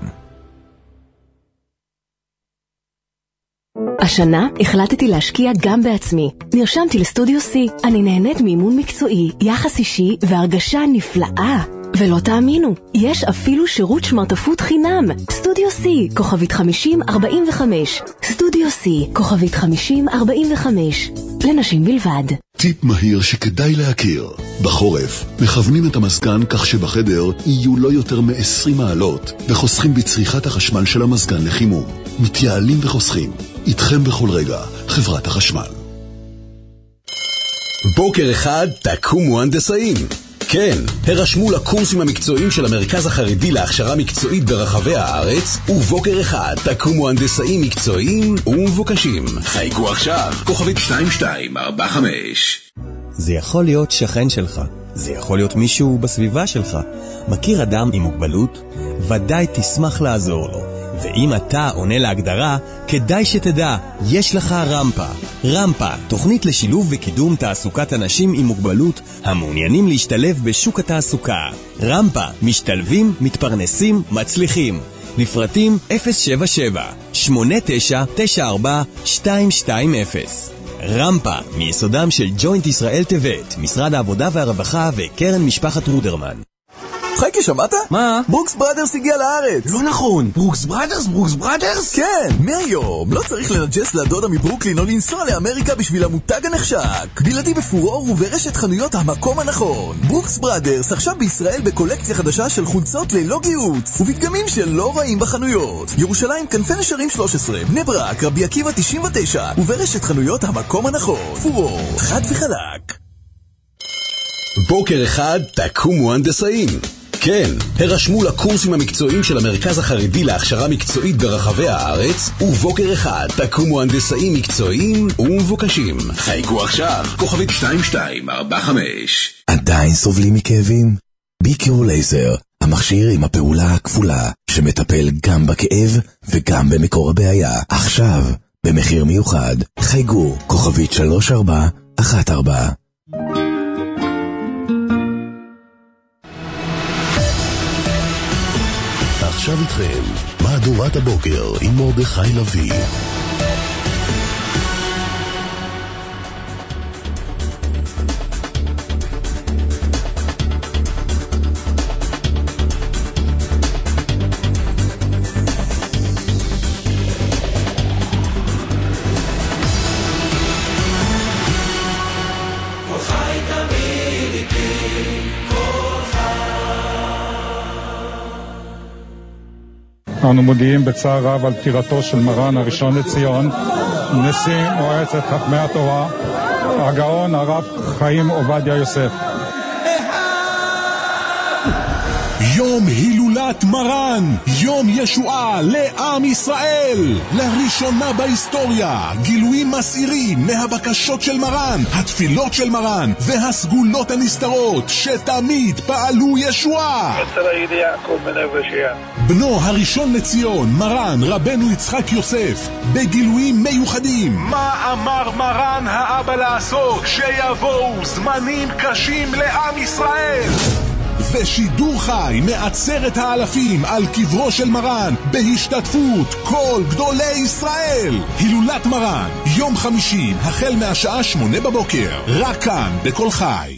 השנה החלטתי להשקיע גם בעצמי. נרשמתי לסטודיו סי. אני נהנית מאימון מקצועי, יחס אישי והרגשה נפלאה. ולא תאמינו, יש אפילו שירות שמרטפות חינם. סטודיו סי, כוכבית חמישים ארבעים וחמש. סטודיו סי, כוכבית חמישים ארבעים וחמש. לנשים בלבד. טיפ מהיר שכדאי להכיר. בחורף, מכוונים את המזגן כך שבחדר יהיו לא יותר מ-עשרים מעלות, וחוסכים בצריכת החשמל של המזגן לחימום. מתייעלים וחוסכים. איתכם בכל רגע, חברת החשמל. בוקר אחד תקומו הנדסאים. כן, הרשמו לקורסים המקצועיים של המרכז החרדי להכשרה מקצועית ברחבי הארץ, ובוקר אחד תקומו הנדסאים מקצועיים ומבוקשים. חייגו עכשיו, כוכבית שתיים שתיים ארבע חמש. זה יכול להיות שכן שלך, זה יכול להיות מישהו בסביבה שלך. מכיר אדם עם מוגבלות? ודאי תשמח לעזור לו. ואם אתה עונה להגדרה, כדאי שתדע, יש לך רמפה. רמפה, תוכנית לשילוב וקידום תעסוקת אנשים עם מוגבלות המעוניינים להשתלב בשוק התעסוקה. רמפה, משתלבים, מתפרנסים, מצליחים. לפרטים אפס שבע שבע שמונה תשע תשע ארבע שתיים שתיים אפס. רמפה, מיסודם של ג'וינט ישראל טבת, משרד העבודה והרווחה וקרן משפחת רודרמן. חייקי, שמעת? מה? ברוקס בראדרס הגיע לארץ. לא נכון. ברוקס בראדרס? ברוקס בראדרס? כן, מהיום. לא צריך לנג'ס לדודה מברוקלין או לנסוע לאמריקה בשביל המותג הנחשק. בלעדי בפורור וברשת חנויות המקום הנכון. ברוקס בראדרס עכשיו בישראל בקולקציה חדשה של חולצות ללא גיוץ ובדגמים שלא רעים בחנויות. ירושלים כנפי נשרים שלוש עשרה, בני ברק, רבי עקיבא תשעים ותשע וברשת חנויות המקום הנכון. פורור, חד וחלק. בוקר אחד תקומו הנדסאים. כן, הרשמו לקורסים המקצועיים של המרכז החרדי להכשרה מקצועית ברחבי הארץ, ובוקר אחד תקומו הנדסאים מקצועיים ומבוקשים. חייגו עכשיו, כוכבית שתיים שתיים ארבע חמש. עדיין סובלים מכאבים? ביקיור לייזר, המכשיר עם הפעולה הכפולה, שמטפל גם בכאב וגם במקור הבעיה. עכשיו, במחיר מיוחד, חייגו, כוכבית שלוש ארבע אחת ארבע. ועכשיו איתכם, מהדורת הבוקר עם מרדכי לוי. אנו מודיעים בצער רב על פטירתו של מרן הראשון לציון, נשיא מועצת חכמי התורה, הגאון הרב חיים עובדיה יוסף. יום הילולת מרן, יום ישועה לעם ישראל. לראשונה בהיסטוריה, גילויים מסעירים מהבקשות של מרן, התפילות של מרן והסגולות הנסתרות שתמיד פעלו ישועה. בנו הראשון לציון, מרן רבנו יצחק יוסף, בגילויים מיוחדים. מה אמר מרן האבא לעשות כשיבואו זמנים קשים לעם ישראל? ושידור חי מעצרת האלפים על קברו של מרן בהשתתפות כל גדולי ישראל. הילולת מרן, יום חמישי, החל מהשעה שמונה בבוקר, רק כאן בכל חי.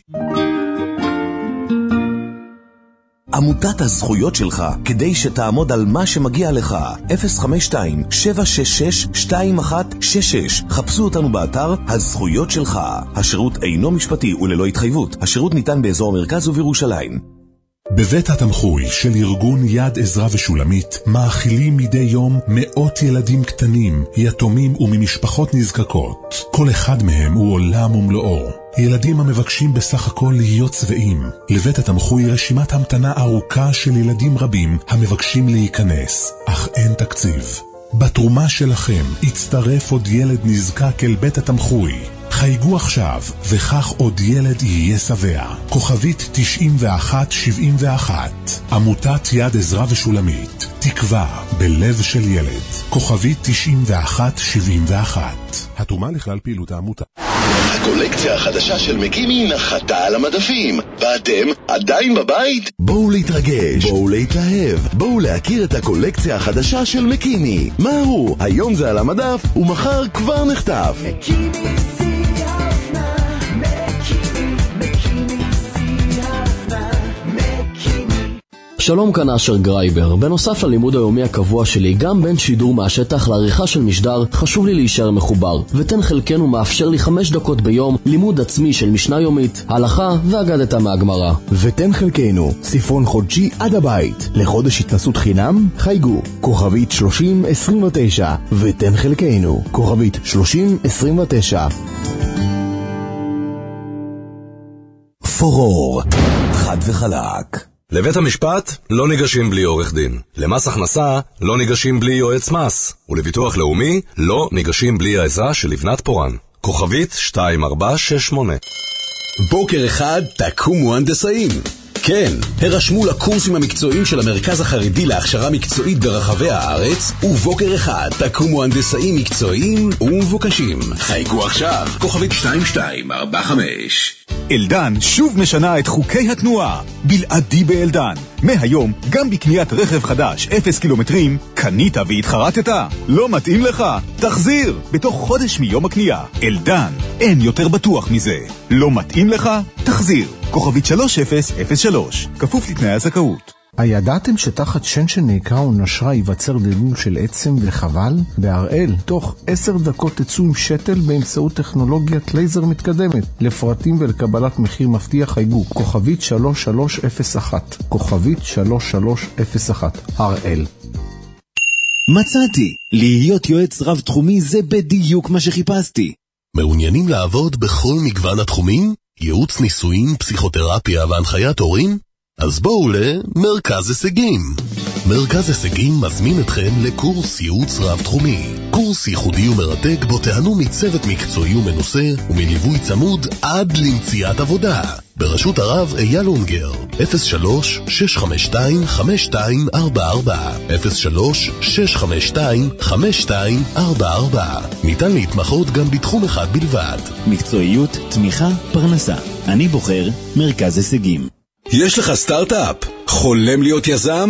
עמותת הזכויות שלך, כדי שתעמוד על מה שמגיע לך. אפס חמש שתיים שבע שש שש שתיים אחת שש שש. חפשו אותנו באתר הזכויות שלך. השירות אינו משפטי וללא התחייבות. השירות ניתן באזור מרכז ובירושלים. בבית התמחוי של ארגון יד עזרא ושולמית מאכילים מדי יום מאות ילדים קטנים, יתומים וממשפחות נזקקות. כל אחד מהם הוא עולם ומלואו. ילדים המבקשים בסך הכל להיות צבעים. לבית התמחוי רשימת המתנה ארוכה של ילדים רבים המבקשים להיכנס, אך אין תקציב. בתרומה שלכם יצטרף עוד ילד נזקק אל בית התמחוי. חייגו עכשיו, וכך עוד ילד יהיה שבע. כוכבית תשעים ואחת שבעים ואחת. עמותת יד עזרא ושולמית. תקווה בלב של ילד. כוכבית תשעים ואחת שבעים ואחת. התרומה לכלל פעילות העמותה. הקולקציה החדשה של מקימי נחתה על המדפים, ואתם עדיין בבית? בואו להתרגש, בואו להתאהב, בואו להכיר את הקולקציה החדשה של מקימי. מה הוא? היום זה על המדף ומחר כבר נחטף. מקימי שלום, כאן אשר גרייבר. בנוסף ללימוד היומי הקבוע שלי, גם בין שידור מהשטח לעריכה של משדר, חשוב לי להישאר מחובר. ותן חלקנו מאפשר לי חמש דקות ביום לימוד עצמי של משנה יומית, הלכה ואגדתה מהגמרא. ותן חלקנו ספרון חודשי עד הבית. לחודש התנסות חינם, חייגו כוכבית שלושים עשרים ותשע. ותן חלקנו כוכבית שלושים עשרים ותשע. פורור, חד וחלק. לבית המשפט לא ניגשים בלי עורך דין. למס הכנסה לא ניגשים בלי יועץ מס. ולביטוח לאומי לא ניגשים בלי העזרה של לבנת פורן. כוכבית שתיים ארבע שש שמונה. בוקר אחד תקומו הנדסאים. כן, הרשמו לקורסים המקצועיים של המרכז החרדי להכשרה מקצועית ברחבי הארץ, ובוקר אחד תקומו הנדסאים מקצועיים ומבוקשים. חייגו עכשיו, כוכבית שתיים שתיים ארבע חמש. אלדן שוב משנה את חוקי התנועה. בלעדי באלדן. מהיום, גם בקניית רכב חדש אפס קילומטרים, קנית והתחרטת? לא מתאים לך? תחזיר! בתוך חודש מיום הקנייה. אלדן, אין יותר בטוח מזה. לא מתאים לך? תחזיר. כוכבית שלוש אפס אפס שלוש. כפוף לתנאי הזכאות. הידעתם שתחת שן שנעקרה או נשרה ייווצר דלול של עצם וחבל? בהראל, תוך עשר דקות תצאו עם שתל באמצעות טכנולוגיית לייזר מתקדמת. לפרטים ולקבלת מחיר מפתיע חייגו כוכבית שלוש שלוש אפס אחת. כוכבית שלוש שלוש אפס אחת. הראל. מצאתי, להיות יועץ רב תחומי זה בדיוק מה שחיפשתי. מעוניינים לעבוד בכל מגוון התחומים? ייעוץ ניסויים, פסיכותרפיה והנחיית הורים? אז בואו למרכז הישגים. מרכז הישגים מזמין אתכם לקורס ייעוץ רב תחומי. קורס ייחודי ומרתק בו תהנו מצוות מקצועי ומנוסה ומליווי צמוד עד למציאת עבודה. ברשות הרב אייל אונגר. אפס שלוש שש חמש שתיים חמש שתיים ארבע ארבע. אפס שלוש שש חמש שתיים חמש שתיים ארבע ארבע. ניתן להתמחות גם בתחום אחד בלבד. מקצועיות, תמיכה, פרנסה. אני בוחר מרכז הישגים. יש לך סטארט-אפ? חולם להיות יזם?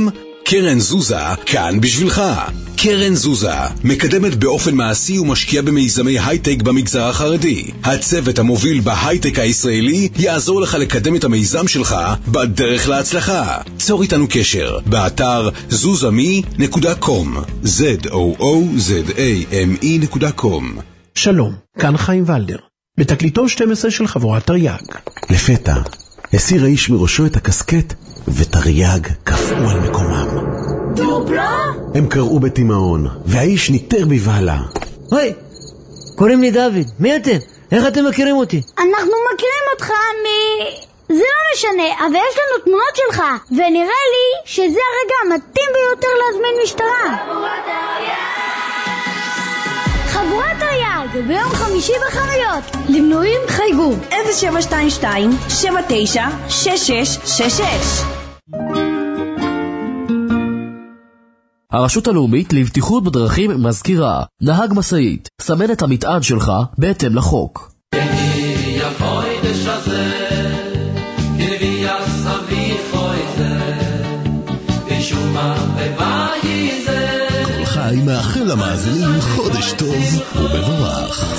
קרן זוזה כאן בשבילך. קרן זוזה מקדמת באופן מעשי ומשקיעה במיזמי הייטק במגזר החרדי. הצוות המוביל בהייטק הישראלי יעזור לך לקדם את המיזם שלך בדרך להצלחה. צור איתנו קשר באתר זוזמי נקודה קום זד או או זד איי אם אי נקודה קום. שלום, כאן חיים ולדר, בתקליטון שתים עשרה של חבורת תרי"ג. לפתע הסיר האיש מראשו את הקסקט ותרי"ג קפאו על מקומם. דובלה? הם קראו בתימהון והאיש ניטר בבהלה. היי, קוראים לי דוד, מי אתם? איך אתם מכירים אותי? אנחנו מכירים אותך מ... זה לא משנה, אבל יש לנו תמונות שלך, ונראה לי שזה הרגע המתאים ביותר להזמין משטרה. חבורת תרי"ג, ביום חמישי בחנויות. למנויים חייגו אפס שבע שתיים שתיים שבע תשע שש שש שש שש. הרשות הלאומית לבטיחות בדרכים מזכירה, נהג משאית, סמן את המטען שלך בהתאם לחוק. כל חי מאחל למאזינים חודש טוב ומבורך.